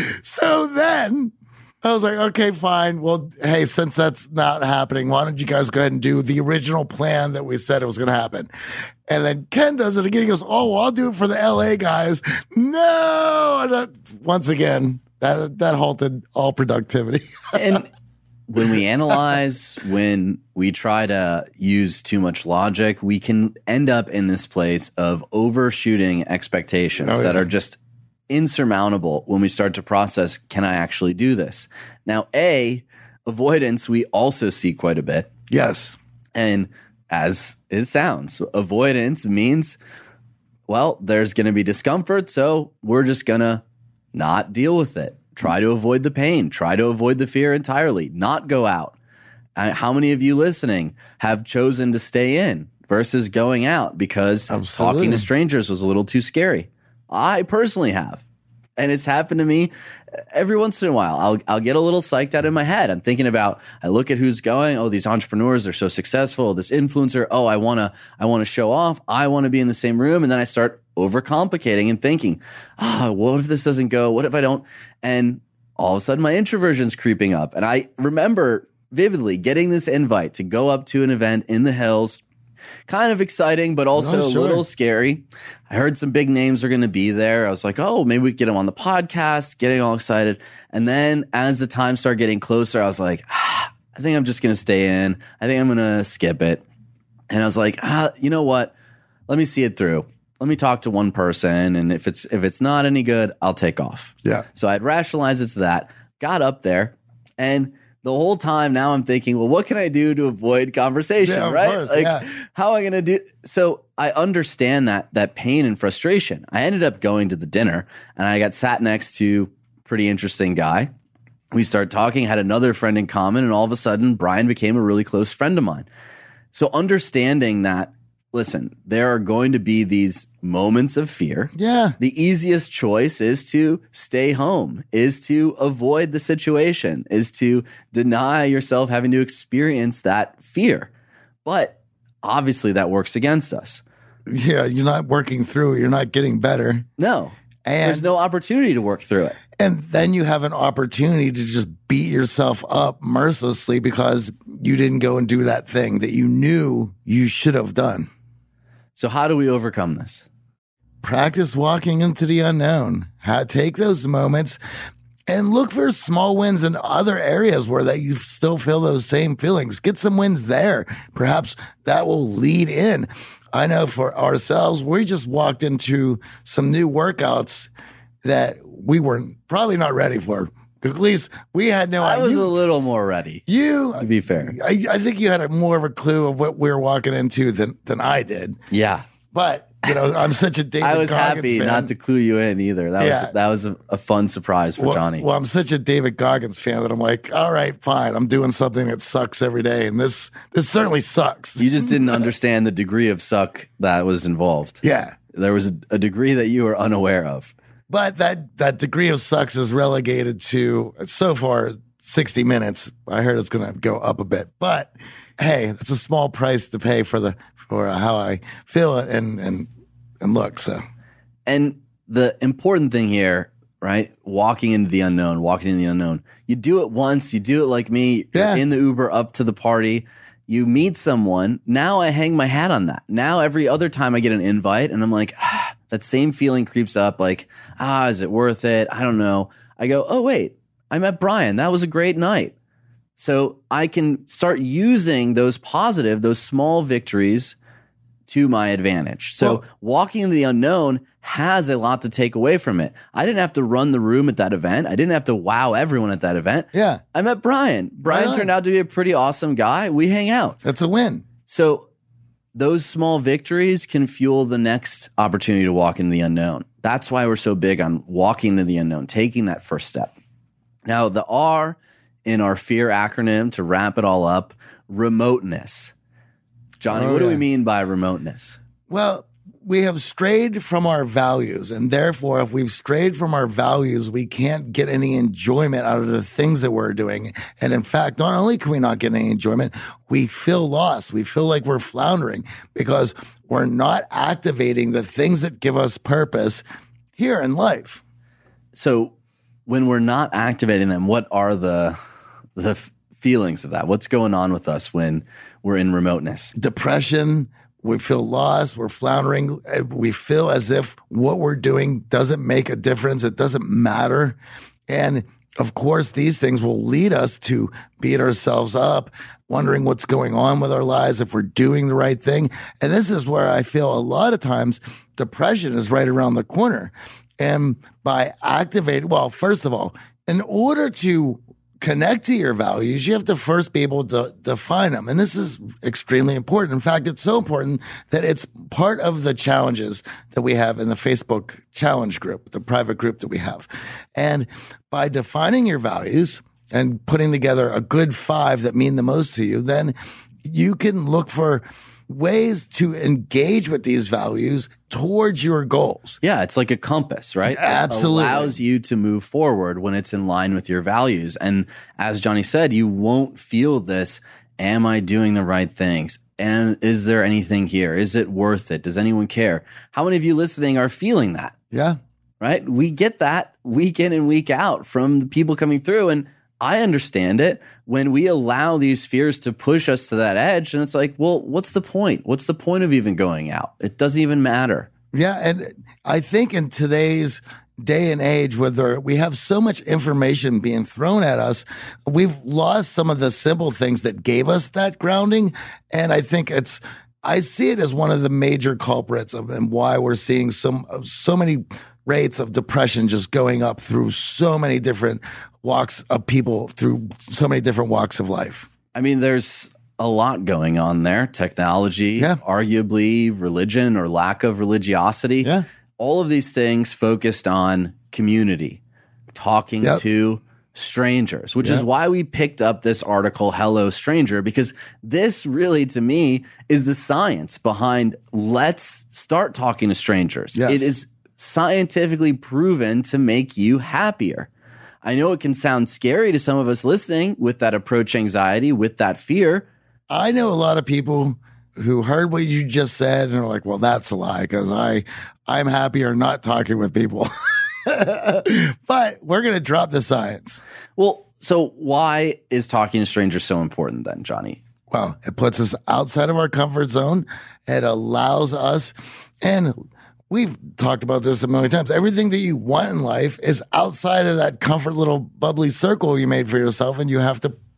Speaker 2: So then I was like, okay, fine. Well, hey, since that's not happening, why don't you guys go ahead and do the original plan that we said it was going to happen? And then Ken does it again. He goes, oh, well, I'll do it for the LA guys. No. And once again, that halted all productivity.
Speaker 3: And when we analyze, when we try to use too much logic, we can end up in this place of overshooting expectations that are just insurmountable when we start to process, can I actually do this? Now, avoidance, we also see quite a bit.
Speaker 2: Yes.
Speaker 3: And as it sounds, avoidance means, well, there's going to be discomfort, so we're just going to not deal with it, try to avoid the pain, try to avoid the fear entirely, not go out. How many of you listening have chosen to stay in versus going out because talking to strangers was a little too scary? I personally have. And it's happened to me every once in a while. I'll get a little psyched out in my head. I'm thinking about, I look at who's going. Oh, these entrepreneurs, they're so successful. This influencer. Oh, I want to show off. I want to be in the same room. And then I start overcomplicating and thinking, what if this doesn't go? What if I don't? And all of a sudden my introversion's creeping up. And I remember vividly getting this invite to go up to an event in the hills. Kind of exciting, but also a little scary. I heard some big names are going to be there. I was like, oh, maybe we can get them on the podcast, getting all excited. And then as the time started getting closer, I was like, I think I'm just going to stay in. I think I'm going to skip it. And I was like, you know what? Let me see it through. Let me talk to one person. And if it's not any good, I'll take off. Yeah. So I'd rationalized it to that, got up there, and the whole time now I'm thinking, well, what can I do to avoid conversation, right? How am I going to do? So I understand that pain and frustration. I ended up going to the dinner and I got sat next to a pretty interesting guy. We started talking, had another friend in common, and all of a sudden Brian became a really close friend of mine. So understanding that, listen, there are going to be these moments of fear. Yeah. The easiest choice is to stay home, is to avoid the situation, is to deny yourself having to experience that fear. But obviously that works against us. Yeah, you're not working through it. You're not getting better. No. And there's no opportunity to work through it. And then you have an opportunity to just beat yourself up mercilessly because you didn't go and do that thing that you knew you should have done. So how do we overcome this? Practice walking into the unknown. Take those moments and look for small wins in other areas where that you still feel those same feelings. Get some wins there. Perhaps that will lead in. I know for ourselves, we just walked into some new workouts that we were probably not ready for. At least we had no idea. I was a little more ready. To be fair. I think you had more of a clue of what we were walking into than I did. Yeah. But, I'm such a David Goggins fan. I was happy not to clue you in either. That was a fun surprise for Johnny. Well, I'm such a David Goggins fan that I'm like, all right, fine. I'm doing something that sucks every day. And this certainly sucks. You just didn't understand the degree of suck that was involved. Yeah. There was a degree that you were unaware of. But that degree of sucks is relegated to, so far, 60 minutes. I heard it's going to go up a bit. But, hey, that's a small price to pay for how I feel and look. So, and the important thing here, right, walking into the unknown. You do it once. You do it like me. You're in the Uber up to the party. You meet someone. Now I hang my hat on that. Now every other time I get an invite and I'm like, that same feeling creeps up like, is it worth it? I don't know. I go, oh, wait, I met Brian. That was a great night. So I can start using those small victories to my advantage. So walking into the unknown has a lot to take away from it. I didn't have to run the room at that event. I didn't have to wow everyone at that event. Yeah. I met Brian. Brian turned out to be a pretty awesome guy. We hang out. That's a win. So those small victories can fuel the next opportunity to walk into the unknown. That's why we're so big on walking into the unknown, taking that first step. Now, the R in our FEAR acronym, to wrap it all up, remoteness. Johnny, what do we mean by remoteness? Well, we have strayed from our values, and therefore, if we've strayed from our values, we can't get any enjoyment out of the things that we're doing. And in fact, not only can we not get any enjoyment, we feel lost. We feel like we're floundering because we're not activating the things that give us purpose here in life. So when we're not activating them, what are the feelings of that? What's going on with us when we're in remoteness? Depression. We feel lost. We're floundering. We feel as if what we're doing doesn't make a difference. It doesn't matter. And of course, these things will lead us to beat ourselves up, wondering what's going on with our lives, if we're doing the right thing. And this is where I feel a lot of times depression is right around the corner. And by activating, well, first of all, in order to
Speaker 2: connect to your values, you have to first be able to define them. And this is extremely important. In fact, it's so important that it's part of the challenges that we have in the Facebook challenge group, the private group that we have. And by defining your values and putting together a good 5 that mean the most to you, then you can look for ways to engage with these values towards your goals.
Speaker 3: Yeah, it's like a compass, right?
Speaker 2: Absolutely.
Speaker 3: It allows you to move forward when it's in line with your values. And as Johnny said, you won't feel this, am I doing the right things? And is there anything here? Is it worth it? Does anyone care? How many of you listening are feeling that?
Speaker 2: Yeah.
Speaker 3: Right? We get that week in and week out from people coming through. And I understand it when we allow these fears to push us to that edge. And it's like, well, what's the point? What's the point of even going out? It doesn't even matter.
Speaker 2: Yeah. And I think in today's day and age, where we have so much information being thrown at us, we've lost some of the simple things that gave us that grounding. And I think I see it as one of the major culprits and why we're seeing so many rates of depression just going up through so many different walks of people, through so many different walks of life.
Speaker 3: I mean, there's a lot going on there. Technology, arguably religion or lack of religiosity.
Speaker 2: Yeah.
Speaker 3: All of these things focused on community, talking to strangers, which is why we picked up this article, Hello Stranger, because this really, to me, is the science behind let's start talking to strangers.
Speaker 2: Yes.
Speaker 3: It is scientifically proven to make you happier. I know it can sound scary to some of us listening with that approach anxiety, with that fear.
Speaker 2: I know a lot of people who heard what you just said and are like, well, that's a lie because I'm happier not talking with people. But we're going to drop the science.
Speaker 3: Well, so why is talking to strangers so important then, Johnny?
Speaker 2: Well, it puts us outside of our comfort zone. It allows us, and we've talked about this a million times, everything that you want in life is outside of that comfort little bubbly circle you made for yourself, and you have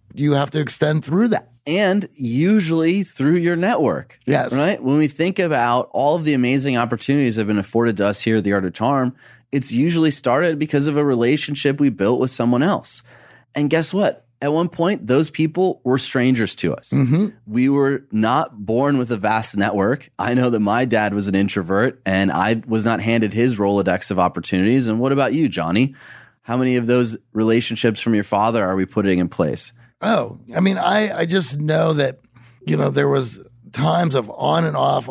Speaker 2: to extend through that.
Speaker 3: And usually through your network.
Speaker 2: Yes.
Speaker 3: Right? When we think about all of the amazing opportunities that have been afforded to us here at The Art of Charm, it's usually started because of a relationship we built with someone else. And guess what? At one point, those people were strangers to us. Mm-hmm. We were not born with a vast network. I know that my dad was an introvert, and I was not handed his Rolodex of opportunities. And what about you, Johnny? How many of those relationships from your father are we putting in place?
Speaker 2: Oh, I mean, I just know that, there was times of on and off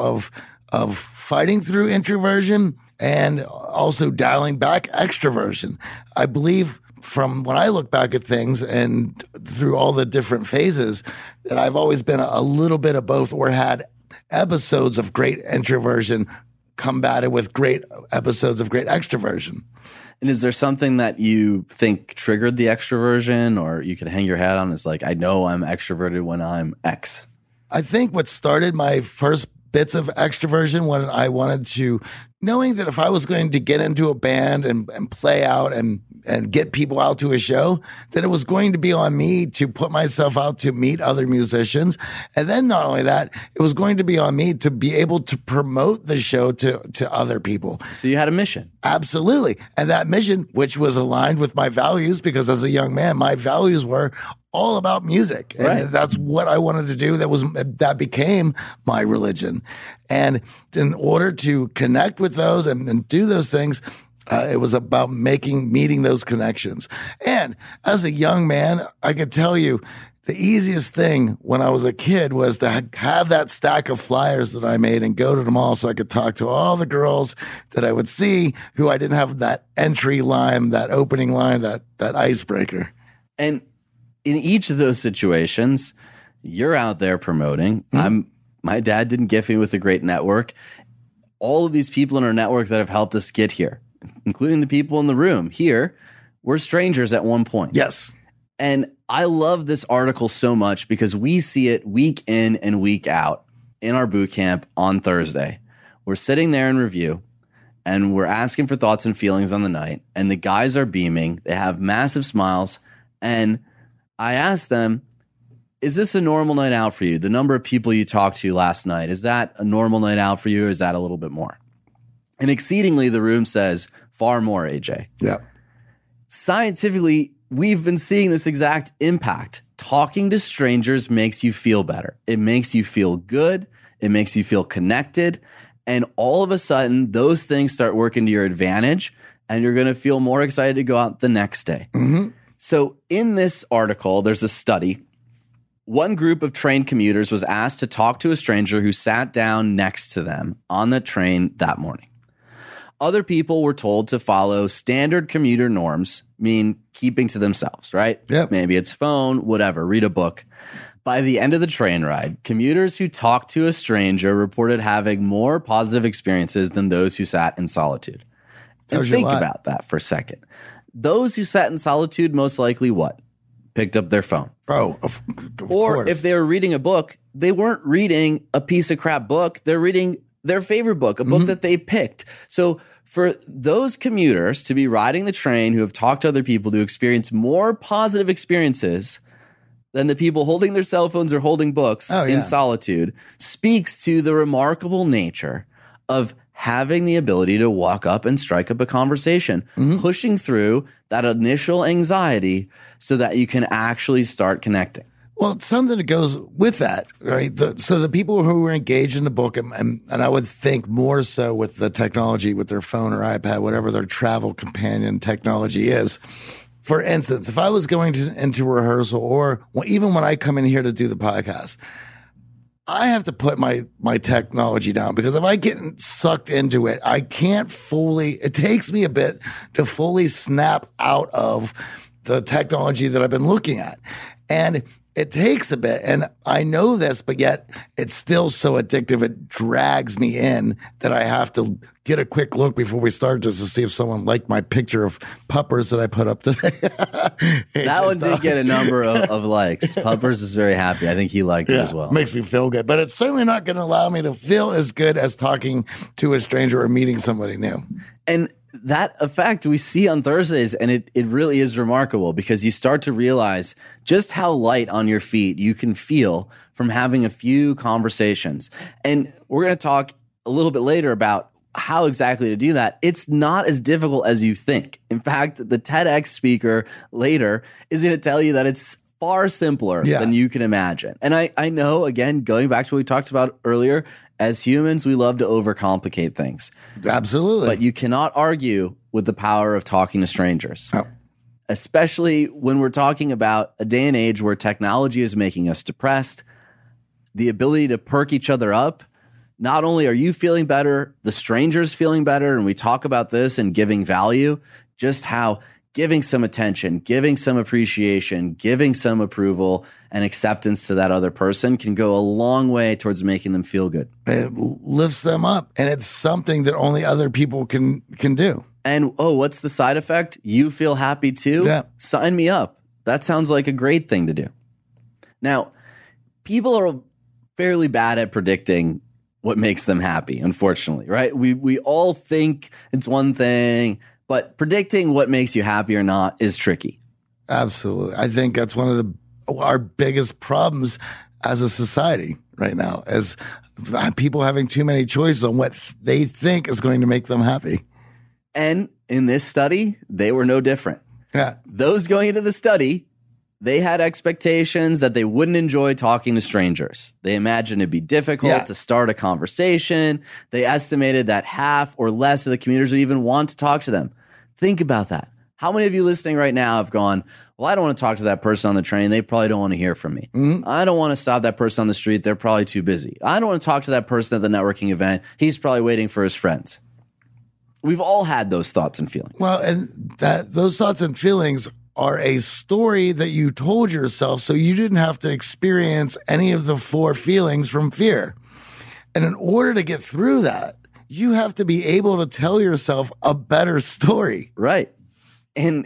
Speaker 2: of fighting through introversion and also dialing back extroversion. I believe from when I look back at things and through all the different phases that I've always been a little bit of both, or had episodes of great introversion combated with great episodes of great extroversion.
Speaker 3: And is there something that you think triggered the extroversion, or you could hang your hat on as like, I know I'm extroverted when I'm X?
Speaker 2: I think what started my first bits of extroversion when I wanted to, knowing that if I was going to get into a band and play out and get people out to a show, that it was going to be on me to put myself out to meet other musicians. And then not only that, it was going to be on me to be able to promote the show to other people.
Speaker 3: So you had a mission.
Speaker 2: Absolutely. And that mission, which was aligned with my values, because as a young man, my values were all about music. And
Speaker 3: right.
Speaker 2: That's what I wanted to do. That became my religion. And in order to connect with those and do those things, it was about meeting those connections. And as a young man, I could tell you the easiest thing when I was a kid was to have that stack of flyers that I made and go to the mall so I could talk to all the girls that I would see who I didn't have that entry line, that opening line, that icebreaker.
Speaker 3: And in each of those situations, you're out there promoting. Mm-hmm. My dad didn't gift me with a great network. All of these people in our network that have helped us get here, including the people in the room here, were strangers at one point.
Speaker 2: Yes.
Speaker 3: And I love this article so much because we see it week in and week out in our boot camp on Thursday. We're sitting there in review and we're asking for thoughts and feelings on the night. And the guys are beaming. They have massive smiles. And I asked them, is this a normal night out for you? The number of people you talked to last night, is that a normal night out for you, or is that a little bit more? And exceedingly, the room says far more, AJ.
Speaker 2: Yeah.
Speaker 3: Scientifically, we've been seeing this exact impact. Talking to strangers makes you feel better. It makes you feel good. It makes you feel connected. And all of a sudden, those things start working to your advantage, and you're going to feel more excited to go out the next day.
Speaker 2: Mm-hmm.
Speaker 3: So in this article, there's a study. One group of train commuters was asked to talk to a stranger who sat down next to them on the train that morning. Other people were told to follow standard commuter norms, mean keeping to themselves, right?
Speaker 2: Yep.
Speaker 3: Maybe it's phone, whatever, read a book. By the end of the train ride, commuters who talked to a stranger reported having more positive experiences than those who sat in solitude. And think about that for a second. Those who sat in solitude most likely what? Picked up their phone.
Speaker 2: Bro, of
Speaker 3: or
Speaker 2: course.
Speaker 3: If they were reading a book, they weren't reading a piece of crap book. They're reading their favorite book, a book that they picked. So for those commuters to be riding the train who have talked to other people to experience more positive experiences than the people holding their cell phones or holding books in solitude speaks to the remarkable nature of having the ability to walk up and strike up a conversation, pushing through that initial anxiety so that you can actually start connecting.
Speaker 2: Well, something that goes with that, right? So the people who were engaged in the book, and I would think more so with the technology, with their phone or iPad, whatever their travel companion technology is. For instance, if I was going into rehearsal or even when I come in here to do the podcast, I have to put my technology down because if I get sucked into it, I can't it takes me a bit to fully snap out of the technology that I've been looking at. And it takes a bit, and I know this, but yet it's still so addictive. It drags me in that I have to get a quick look before we start just to see if someone liked my picture of Puppers that I put up today.
Speaker 3: That one did get a number of likes. Puppers is very happy. I think he liked it as well.
Speaker 2: Makes me feel good, but it's certainly not going to allow me to feel as good as talking to a stranger or meeting somebody new.
Speaker 3: And that effect we see on Thursdays, and it really is remarkable because you start to realize just how light on your feet you can feel from having a few conversations. And we're going to talk a little bit later about how exactly to do that. It's not as difficult as you think. In fact, the TEDx speaker later is going to tell you that it's far simpler than you can imagine. And I know, again, going back to what we talked about earlier, as humans, we love to overcomplicate things.
Speaker 2: Absolutely.
Speaker 3: But you cannot argue with the power of talking to strangers.
Speaker 2: Oh.
Speaker 3: Especially when we're talking about a day and age where technology is making us depressed, the ability to perk each other up. Not only are you feeling better, the stranger's feeling better, and we talk about this and giving value, just how giving some attention, giving some appreciation, giving some approval and acceptance to that other person can go a long way towards making them feel good.
Speaker 2: It lifts them up, and it's something that only other people can do.
Speaker 3: And, what's the side effect? You feel happy too?
Speaker 2: Yeah.
Speaker 3: Sign me up. That sounds like a great thing to do. Now, people are fairly bad at predicting what makes them happy, unfortunately, right? We all think it's one thing, but predicting what makes you happy or not is tricky.
Speaker 2: Absolutely. I think that's one of our biggest problems as a society right now, as people having too many choices on what they think is going to make them happy.
Speaker 3: And in this study, they were no different.
Speaker 2: Yeah.
Speaker 3: Those going into the study, they had expectations that they wouldn't enjoy talking to strangers. They imagined it'd be difficult to start a conversation. They estimated that half or less of the commuters would even want to talk to them. Think about that. How many of you listening right now have gone, well, I don't want to talk to that person on the train. They probably don't want to hear from me. Mm-hmm. I don't want to stop that person on the street. They're probably too busy. I don't want to talk to that person at the networking event. He's probably waiting for his friends. We've all had those thoughts and feelings.
Speaker 2: Well, and those thoughts and feelings are a story that you told yourself so you didn't have to experience any of the four feelings from fear. And in order to get through that, you have to be able to tell yourself a better story.
Speaker 3: Right. And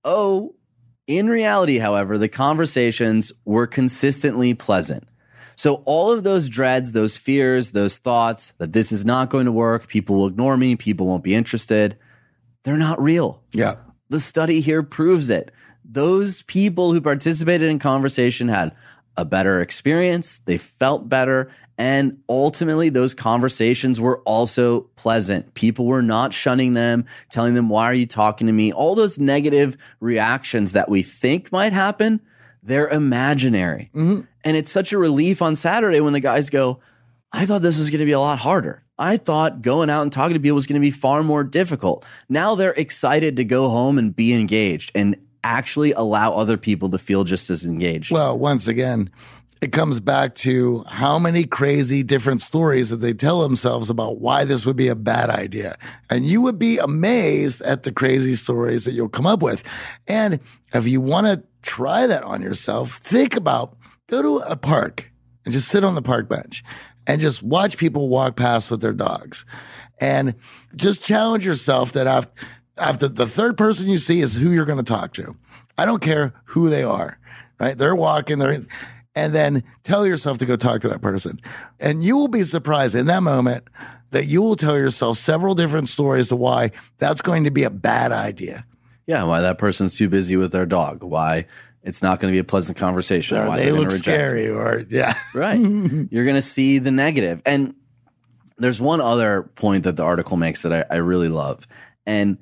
Speaker 3: in reality, however, the conversations were consistently pleasant. So all of those dreads, those fears, those thoughts that this is not going to work, people will ignore me, people won't be interested, they're not real.
Speaker 2: Yeah.
Speaker 3: The study here proves it. Those people who participated in conversation had a better experience. They felt better. And ultimately, those conversations were also pleasant. People were not shunning them, telling them, why are you talking to me? All those negative reactions that we think might happen, they're imaginary. Mm-hmm. And it's such a relief on Saturday when the guys go, I thought this was going to be a lot harder. I thought going out and talking to people was going to be far more difficult. Now they're excited to go home and be engaged and actually allow other people to feel just as engaged.
Speaker 2: Well, once again, it comes back to how many crazy different stories that they tell themselves about why this would be a bad idea. And you would be amazed at the crazy stories that you'll come up with. And if you want to try that on yourself, think about, go to a park and just sit on the park bench and just watch people walk past with their dogs. And just challenge yourself that after the third person you see is who you're going to talk to. I don't care who they are, right? They're walking, and then tell yourself to go talk to that person. And you will be surprised in that moment that you will tell yourself several different stories to why that's going to be a bad idea.
Speaker 3: Yeah, why that person's too busy with their dog, why it's not going to be a pleasant conversation.
Speaker 2: Or
Speaker 3: why
Speaker 2: they look scary, or yeah.
Speaker 3: Right. You're going to see the negative. And there's one other point that the article makes that I really love. And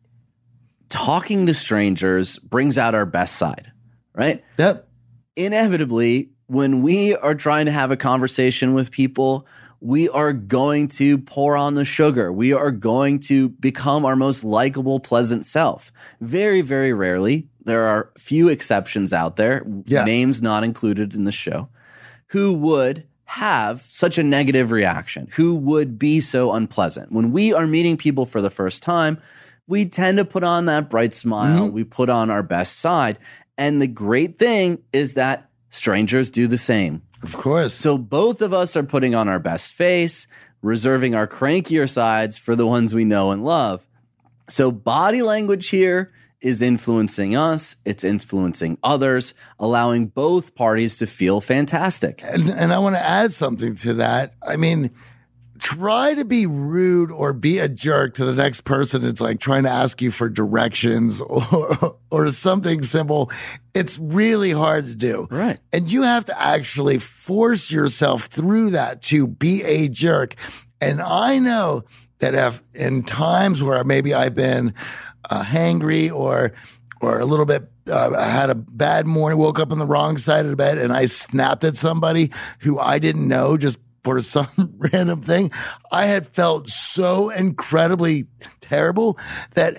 Speaker 3: talking to strangers brings out our best side, right?
Speaker 2: Yep.
Speaker 3: Inevitably, when we are trying to have a conversation with people, we are going to pour on the sugar. We are going to become our most likable, pleasant self. Very, very rarely, there are few exceptions out there, names not included in the show, who would have such a negative reaction, who would be so unpleasant. When we are meeting people for the first time, we tend to put on that bright smile. We put on our best side. And the great thing is that strangers do the same.
Speaker 2: Of course.
Speaker 3: So both of us are putting on our best face, reserving our crankier sides for the ones we know and love. So body language here is influencing us. It's influencing others, allowing both parties to feel fantastic.
Speaker 2: And I want to add something to that. I mean, try to be rude or be a jerk to the next person. It's like trying to ask you for directions or something simple. It's really hard to do.
Speaker 3: Right.
Speaker 2: And you have to actually force yourself through that to be a jerk. And I know that if in times where maybe I've been hangry or a little bit I had a bad morning, woke up on the wrong side of the bed, and I snapped at somebody who I didn't know just for some random thing, I had felt so incredibly terrible that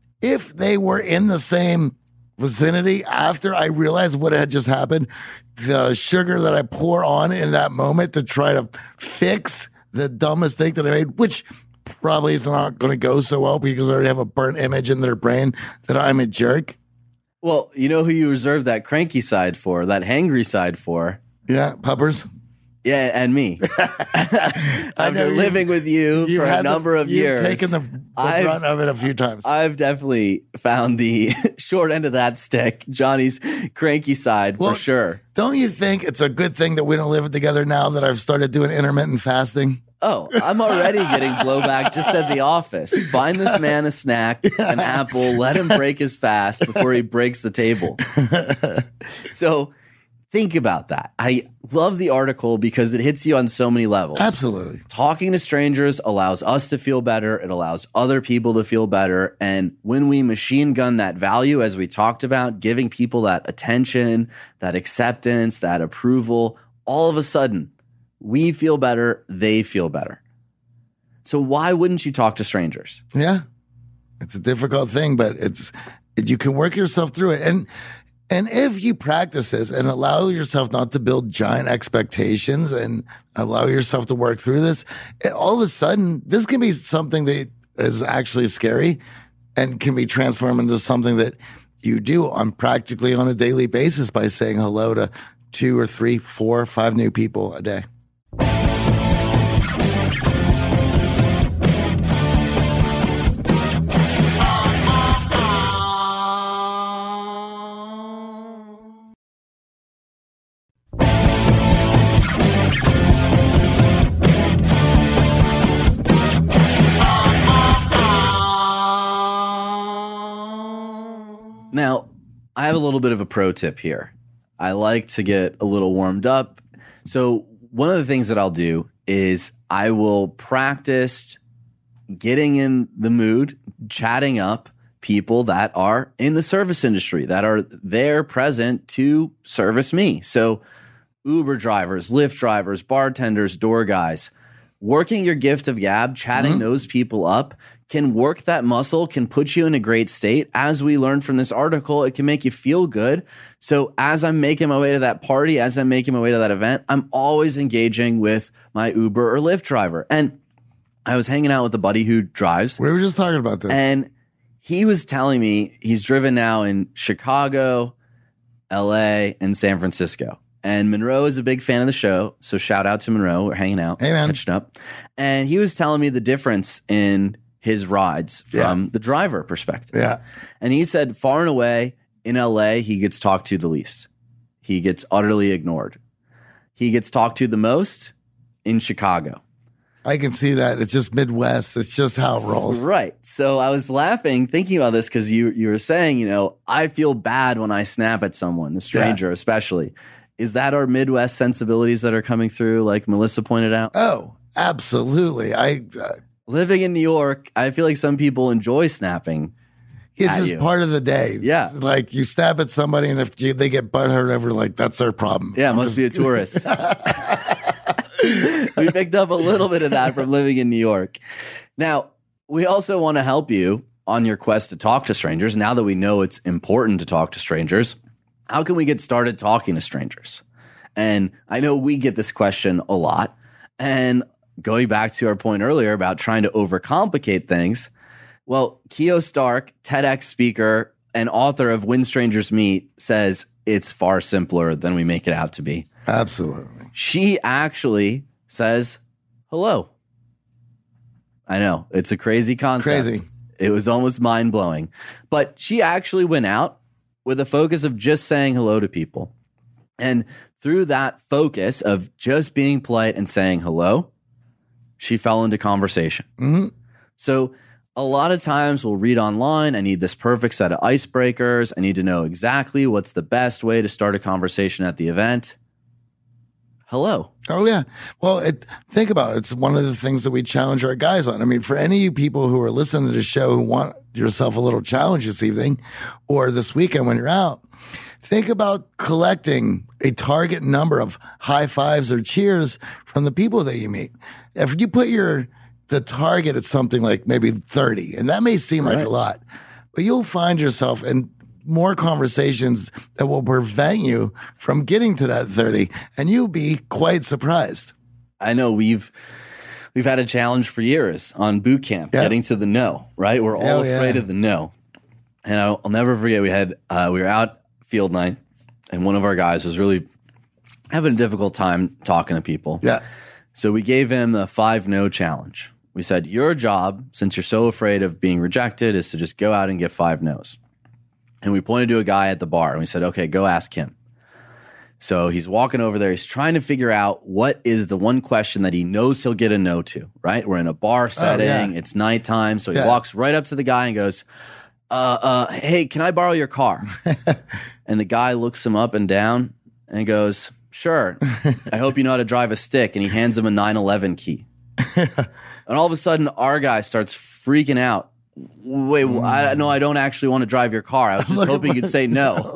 Speaker 2: if they were in the same vicinity after I realized what had just happened, the sugar that I pour on in that moment to try to fix the dumb mistake that I made, which probably is not going to go so well because I already have a burnt image in their brain that I'm a jerk.
Speaker 3: Well, you know who you reserve that cranky side for, that hangry side for?
Speaker 2: Yeah, puppers.
Speaker 3: Yeah, and me. After living with you for a number of years.
Speaker 2: You've taken the brunt of it a few times.
Speaker 3: I've definitely found the short end of that stick, Johnny's cranky side, for sure.
Speaker 2: Don't you think it's a good thing that we don't live together now that I've started doing intermittent fasting?
Speaker 3: Oh, I'm already getting blowback just at the office. Find this man a snack, an apple, let him break his fast before he breaks the table. So think about that. I love the article because it hits you on so many levels.
Speaker 2: Absolutely.
Speaker 3: Talking to strangers allows us to feel better. It allows other people to feel better. And when we machine gun that value, as we talked about, giving people that attention, that acceptance, that approval, all of a sudden, we feel better, they feel better. So why wouldn't you talk to strangers?
Speaker 2: Yeah. It's a difficult thing, but you can work yourself through it. And if you practice this and allow yourself not to build giant expectations and allow yourself to work through this, all of a sudden, this can be something that is actually scary and can be transformed into something that you do practically on a daily basis by saying hello to 2 or 3, 4, 5 new people a day.
Speaker 3: Now, I have a little bit of a pro tip here. I like to get a little warmed up. So one of the things that I'll do is I will practice getting in the mood, chatting up people that are in the service industry, that are there present to service me. So Uber drivers, Lyft drivers, bartenders, door guys, working your gift of gab, chatting those people up can work that muscle, can put you in a great state. As we learned from this article, it can make you feel good. So as I'm making my way to that party, as I'm making my way to that event, I'm always engaging with my Uber or Lyft driver. And I was hanging out with a buddy who drives.
Speaker 2: We were just talking about this.
Speaker 3: And he was telling me he's driven now in Chicago, LA, and San Francisco. And Monroe is a big fan of the show. So shout out to Monroe. We're hanging out,
Speaker 2: hey, man.
Speaker 3: catching up. And he was telling me the difference in his rides from the driver perspective.
Speaker 2: Yeah.
Speaker 3: And he said far and away in LA, he gets talked to the least. He gets utterly ignored. He gets talked to the most in Chicago.
Speaker 2: I can see that. It's just Midwest. It's just how it rolls.
Speaker 3: Right. So I was laughing thinking about this because you were saying, you know, I feel bad when I snap at someone, a stranger especially. Is that our Midwest sensibilities that are coming through, like Melissa pointed out?
Speaker 2: Oh, absolutely.
Speaker 3: Living in New York, I feel like some people enjoy snapping.
Speaker 2: It's just part of the day.
Speaker 3: Yeah.
Speaker 2: Like you stab at somebody and if they get butthurt over, like that's their problem.
Speaker 3: Yeah, must be a tourist. We picked up a little bit of that from living in New York. Now, we also want to help you on your quest to talk to strangers. Now that we know it's important to talk to strangers, how can we get started talking to strangers? And I know we get this question a lot. And going back to our point earlier about trying to overcomplicate things, well, Keo Stark, TEDx speaker and author of When Strangers Meet, says it's far simpler than we make it out to be.
Speaker 2: Absolutely.
Speaker 3: She actually says hello. I know, it's a crazy concept.
Speaker 2: Crazy.
Speaker 3: It was almost mind-blowing. But she actually went out with a focus of just saying hello to people. And through that focus of just being polite and saying hello, she fell into conversation.
Speaker 2: Mm-hmm.
Speaker 3: So a lot of times we'll read online, I need this perfect set of icebreakers. I need to know exactly what's the best way to start a conversation at the event. Hello.
Speaker 2: Oh, yeah. Well, think about it. It's one of the things that we challenge our guys on. I mean, for any of you people who are listening to the show who want yourself a little challenge this evening or this weekend when you're out, think about collecting a target number of high fives or cheers from the people that you meet. If you put the target at something like maybe 30, and that may seem like a lot, but you'll find yourself in more conversations that will prevent you from getting to that 30, and you'll be quite surprised.
Speaker 3: I know we've had a challenge for years on boot camp, getting to the no, right? We're all afraid of the no. And I'll never forget, we were out field night, and one of our guys was really having a difficult time talking to people.
Speaker 2: Yeah.
Speaker 3: So we gave him the 5 no challenge. We said, your job, since you're so afraid of being rejected, is to just go out and get 5 no's. And we pointed to a guy at the bar and we said, okay, go ask him. So he's walking over there. He's trying to figure out what is the one question that he knows he'll get a no to, right? We're in a bar setting. It's nighttime. So he walks right up to the guy and goes, hey, can I borrow your car? And the guy looks him up and down and goes, sure. I hope you know how to drive a stick. And he hands him a 911 key. And all of a sudden, our guy starts freaking out. Wait, I don't actually want to drive your car. I was just hoping you'd say no.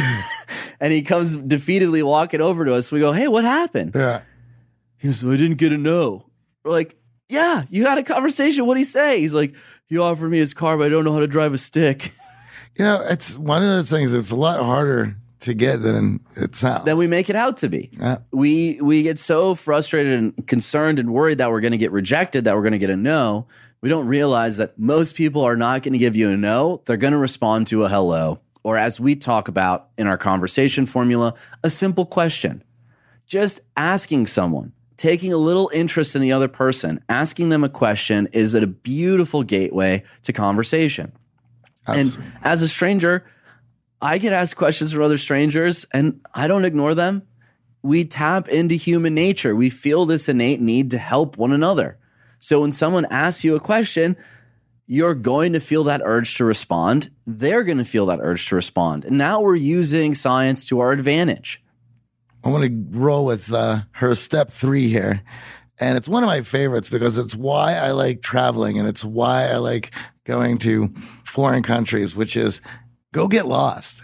Speaker 3: And he comes defeatedly walking over to us. We go, hey, what happened?
Speaker 2: Yeah.
Speaker 3: He goes, I didn't get a no. We're like, yeah, you had a conversation. What'd he say? He's like, he offered me his car, but I don't know how to drive a stick.
Speaker 2: You know, it's one of those things that's a lot harder to get than it sounds.
Speaker 3: Than we make it out to be.
Speaker 2: Yeah.
Speaker 3: We get so frustrated and concerned and worried that we're going to get rejected, that we're going to get a no. We don't realize that most people are not going to give you a no. They're going to respond to a hello, or as we talk about in our conversation formula, a simple question. Just asking someone, taking a little interest in the other person, asking them a question is a beautiful gateway to conversation. Absolutely. And as a stranger, I get asked questions from other strangers and I don't ignore them. We tap into human nature. We feel this innate need to help one another. So when someone asks you a question, you're going to feel that urge to respond. They're going to feel that urge to respond. And now we're using science to our advantage.
Speaker 2: I want to roll with her step 3 here. And it's one of my favorites because it's why I like traveling and it's why I like going to foreign countries, which is go get lost.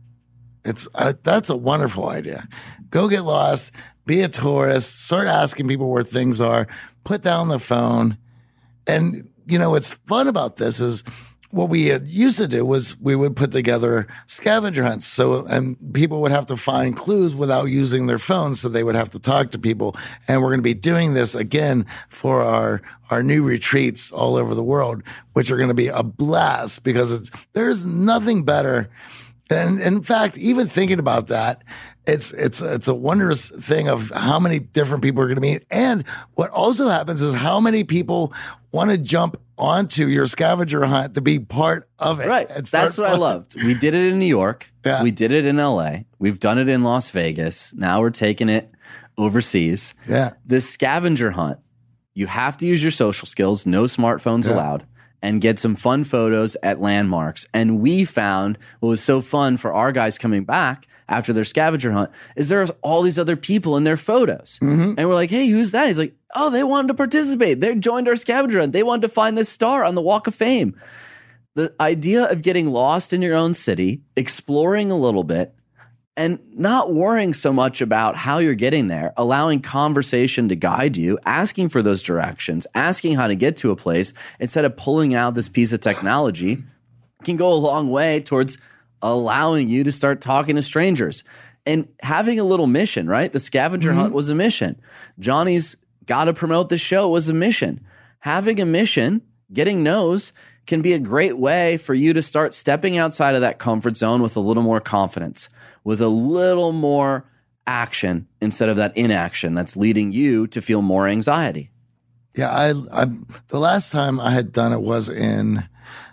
Speaker 2: That's a wonderful idea. Go get lost, be a tourist, start asking people where things are, put down the phone. And, what's fun about this is what we used to do was we would put together scavenger hunts. And people would have to find clues without using their phones. So they would have to talk to people. And we're going to be doing this again for our new retreats all over the world, which are going to be a blast because there's nothing better. And in fact, even thinking about that, it's a wondrous thing of how many different people are going to meet. And what also happens is how many people want to jump onto your scavenger hunt to be part of it.
Speaker 3: Right. That's what I loved. We did it in New York.
Speaker 2: Yeah.
Speaker 3: We did it in LA. We've done it in Las Vegas. Now we're taking it overseas.
Speaker 2: Yeah.
Speaker 3: This scavenger hunt, you have to use your social skills, no smartphones allowed, and get some fun photos at landmarks. And we found what was so fun for our guys coming back after their scavenger hunt is there's all these other people in their photos. Mm-hmm. And we're like, hey, who's that? He's like, oh, they wanted to participate. They joined our scavenger hunt. They wanted to find this star on the Walk of Fame. The idea of getting lost in your own city, exploring a little bit, and not worrying so much about how you're getting there, allowing conversation to guide you, asking for those directions, asking how to get to a place instead of pulling out this piece of technology can go a long way towards allowing you to start talking to strangers and having a little mission, right? The scavenger hunt was a mission. Johnny's got to promote the show was a mission. Having a mission, getting no's, can be a great way for you to start stepping outside of that comfort zone with a little more confidence, with a little more action instead of that inaction that's leading you to feel more anxiety.
Speaker 2: Yeah, the last time I had done it was in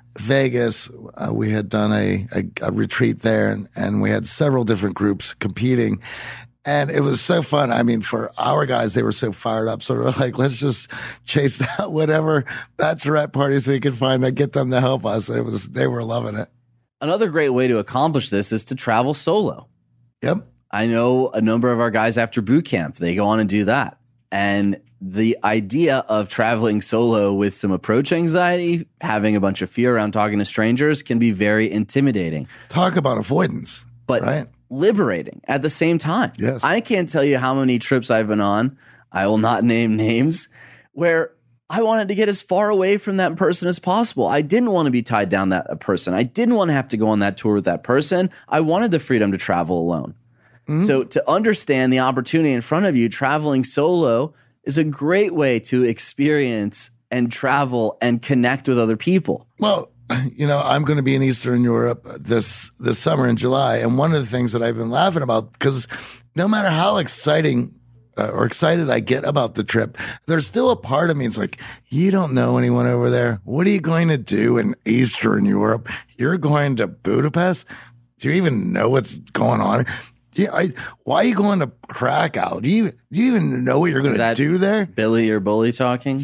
Speaker 2: Vegas. We had done a retreat there, and we had several different groups competing. And it was so fun. I mean, for our guys, they were so fired up. So we're like, let's just chase out whatever bachelorette parties we could find and get them to help us. They were loving it.
Speaker 3: Another great way to accomplish this is to travel solo.
Speaker 2: Yep.
Speaker 3: I know a number of our guys after boot camp, they go on and do that. And the idea of traveling solo with some approach anxiety, having a bunch of fear around talking to strangers can be very intimidating.
Speaker 2: Talk about avoidance.
Speaker 3: But
Speaker 2: right?
Speaker 3: liberating at the same time.
Speaker 2: Yes.
Speaker 3: I can't tell you how many trips I've been on, I will not name names, where I wanted to get as far away from that person as possible. I didn't want to be tied down to that person. I didn't want to have to go on that tour with that person. I wanted the freedom to travel alone. Mm-hmm. So to understand the opportunity in front of you, traveling solo is a great way to experience and travel and connect with other people.
Speaker 2: Well, I'm going to be in Eastern Europe this summer in July. And one of the things that I've been laughing about, because no matter how exciting or excited I get about the trip, there's still a part of me. It's like, you don't know anyone over there. What are you going to do in Eastern Europe? You're going to Budapest? Do you even know what's going on? Yeah, why are you going to Krakow? Do you even know what you're going to do there?
Speaker 3: Billy or Bully talking?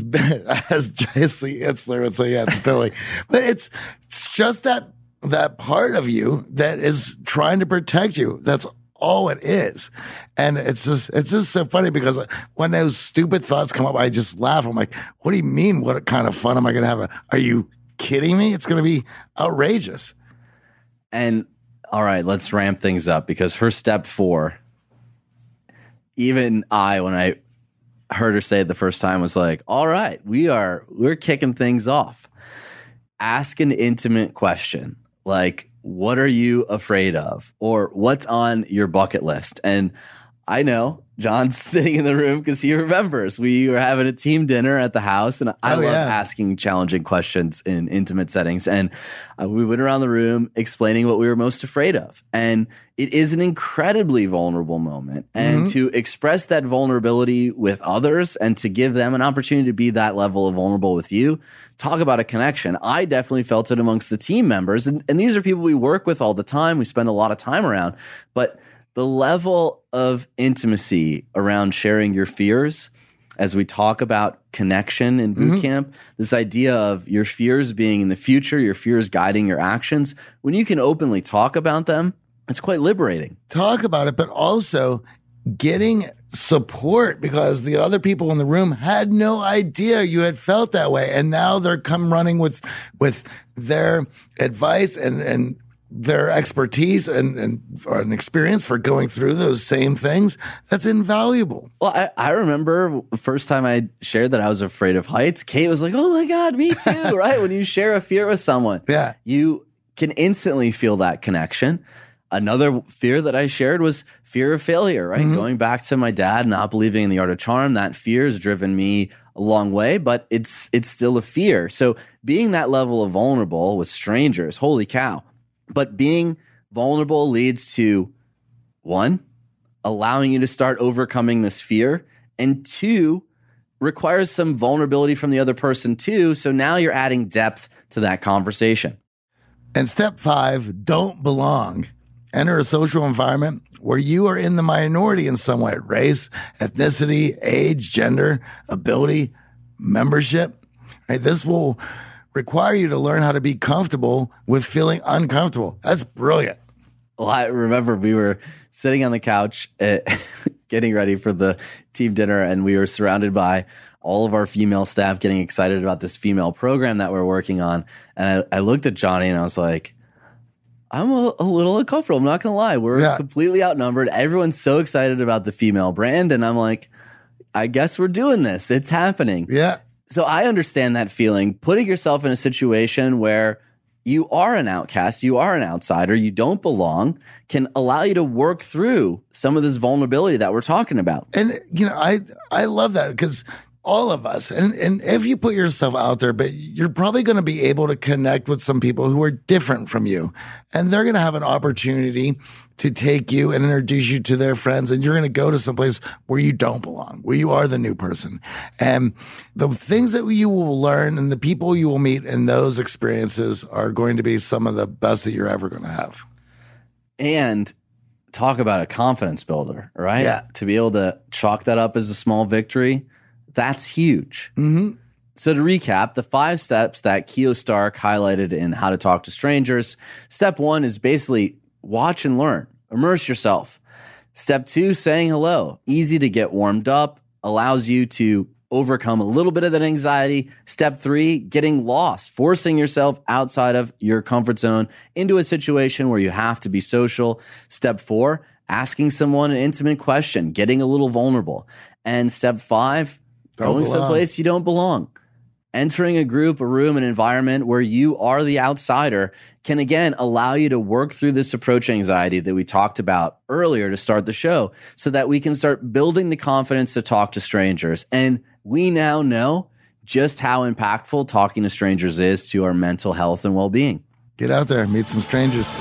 Speaker 2: As Jesse Itzler would say, yeah, it's Billy. But it's just that part of you that is trying to protect you. That's all it is. And it's just so funny because when those stupid thoughts come up, I just laugh. I'm like, what do you mean? What kind of fun am I going to have? Are you kidding me? It's going to be outrageous.
Speaker 3: And all right, let's ramp things up because for step 4, even when I heard her say it the first time, was like, all right, we're kicking things off. Ask an intimate question like, what are you afraid of? Or what's on your bucket list? And I know John's sitting in the room because he remembers. We were having a team dinner at the house, and I love asking challenging questions in intimate settings. And we went around the room explaining what we were most afraid of. And it is an incredibly vulnerable moment. And to express that vulnerability with others and to give them an opportunity to be that level of vulnerable with you, talk about a connection. I definitely felt it amongst the team members. And these are people we work with all the time. We spend a lot of time around. But the level of intimacy around sharing your fears as we talk about connection in boot camp, this idea of your fears being in the future, your fears guiding your actions. When you can openly talk about them, it's quite liberating.
Speaker 2: Talk about it, but also getting support, because the other people in the room had no idea you had felt that way. And now they're come running with their advice and their expertise and an experience for going through those same things. That's invaluable.
Speaker 3: Well, I remember the first time I shared that I was afraid of heights, Kate was like, oh my God, me too, right? When you share a fear with someone, you can instantly feel that connection. Another fear that I shared was fear of failure, right? Going back to my dad not believing in the art of charm, that fear has driven me a long way, but it's still a fear. So being that level of vulnerable with strangers, holy cow. But being vulnerable leads to, one, allowing you to start overcoming this fear, and two, requires some vulnerability from the other person too. So now you're adding depth to that conversation.
Speaker 2: And step 5, don't belong. Enter a social environment where you are in the minority in some way: race, ethnicity, age, gender, ability, membership. Right? This will require you to learn how to be comfortable with feeling uncomfortable. That's brilliant.
Speaker 3: Well, I remember we were sitting on the couch getting ready for the team dinner, and we were surrounded by all of our female staff getting excited about this female program that we're working on. And I looked at Johnny and I was like, I'm a little uncomfortable. I'm not going to lie. We're completely outnumbered. Everyone's so excited about the female brand. And I'm like, I guess we're doing this. It's happening.
Speaker 2: Yeah.
Speaker 3: So I understand that feeling. Putting yourself in a situation where you are an outcast, you are an outsider, you don't belong, can allow you to work through some of this vulnerability that we're talking about.
Speaker 2: And, I love that, because all of us, and if you put yourself out there, but you're probably going to be able to connect with some people who are different from you, and they're going to have an opportunity to take you and introduce you to their friends, and you're going to go to someplace where you don't belong, where you are the new person. And the things that you will learn and the people you will meet in those experiences are going to be some of the best that you're ever going to have.
Speaker 3: And talk about a confidence builder, right?
Speaker 2: Yeah.
Speaker 3: To be able to chalk that up as a small victory, that's huge. So to recap, the 5 steps that Keo Stark highlighted in How to Talk to Strangers. Step 1 is basically watch and learn. Immerse yourself. Step 2, saying hello. Easy to get warmed up, allows you to overcome a little bit of that anxiety. Step 3, getting lost, forcing yourself outside of your comfort zone into a situation where you have to be social. Step 4, asking someone an intimate question, getting a little vulnerable. And step 5, going someplace you don't belong. Entering a group, a room, an environment where you are the outsider can, again, allow you to work through this approach anxiety that we talked about earlier to start the show, so that we can start building the confidence to talk to strangers. And we now know just how impactful talking to strangers is to our mental health and well-being.
Speaker 2: Get out there, meet some strangers.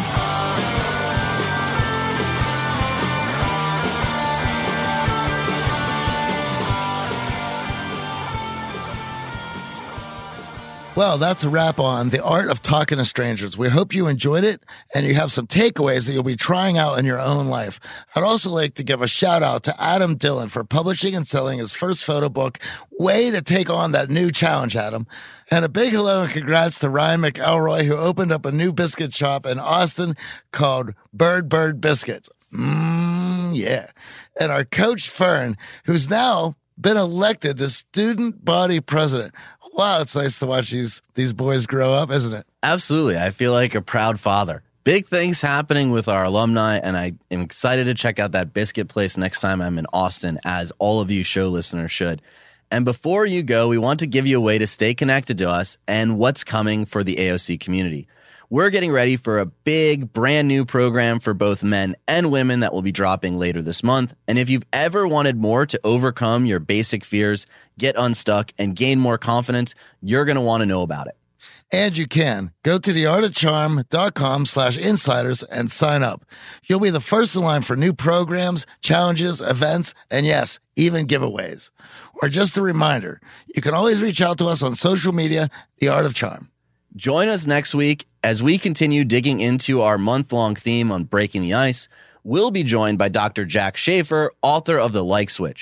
Speaker 2: Well, that's a wrap on The Art of Talking to Strangers. We hope you enjoyed it and you have some takeaways that you'll be trying out in your own life. I'd also like to give a shout out to Adam Dillon for publishing and selling his first photo book. Way to take on that new challenge, Adam. And a big hello and congrats to Ryan McElroy, who opened up a new biscuit shop in Austin called Bird Biscuits. Yeah. And our coach Fern, who's now been elected the student body president. Wow, it's nice to watch these boys grow up, isn't it?
Speaker 3: Absolutely. I feel like a proud father. Big things happening with our alumni, and I am excited to check out that biscuit place next time I'm in Austin, as all of you show listeners should. And before you go, we want to give you a way to stay connected to us and what's coming for the AOC community. We're getting ready for a big, brand new program for both men and women that will be dropping later this month. And if you've ever wanted more to overcome your basic fears, get unstuck, and gain more confidence, you're going to want to know about it.
Speaker 2: And you can. Go to theartofcharm.com/insiders and sign up. You'll be the first in line for new programs, challenges, events, and yes, even giveaways. Or just a reminder, you can always reach out to us on social media, The Art of Charm.
Speaker 3: Join us next week as we continue digging into our month-long theme on breaking the ice. We'll be joined by Dr. Jack Schaefer, author of The Like Switch.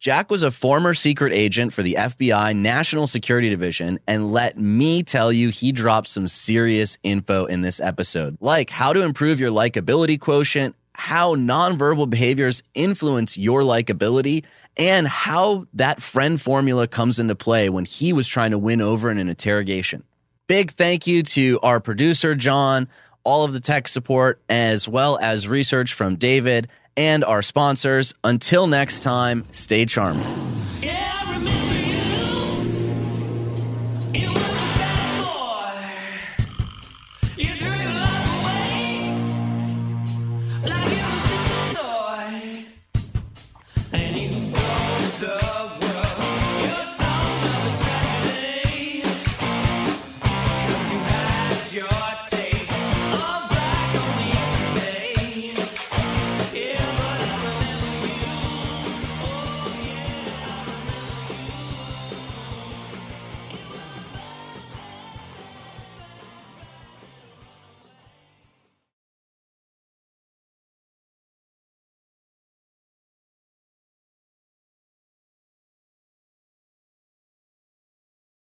Speaker 3: Jack was a former secret agent for the FBI National Security Division, and let me tell you, he dropped some serious info in this episode, like how to improve your likability quotient, how nonverbal behaviors influence your likability, and how that friend formula comes into play when he was trying to win over in an interrogation. Big thank you to our producer, John, all of the tech support, as well as research from David, and our sponsors. Until next time, stay charming.
Speaker 4: Yeah, I remember you. You were a bad boy. You threw your love away like it was just a toy. And you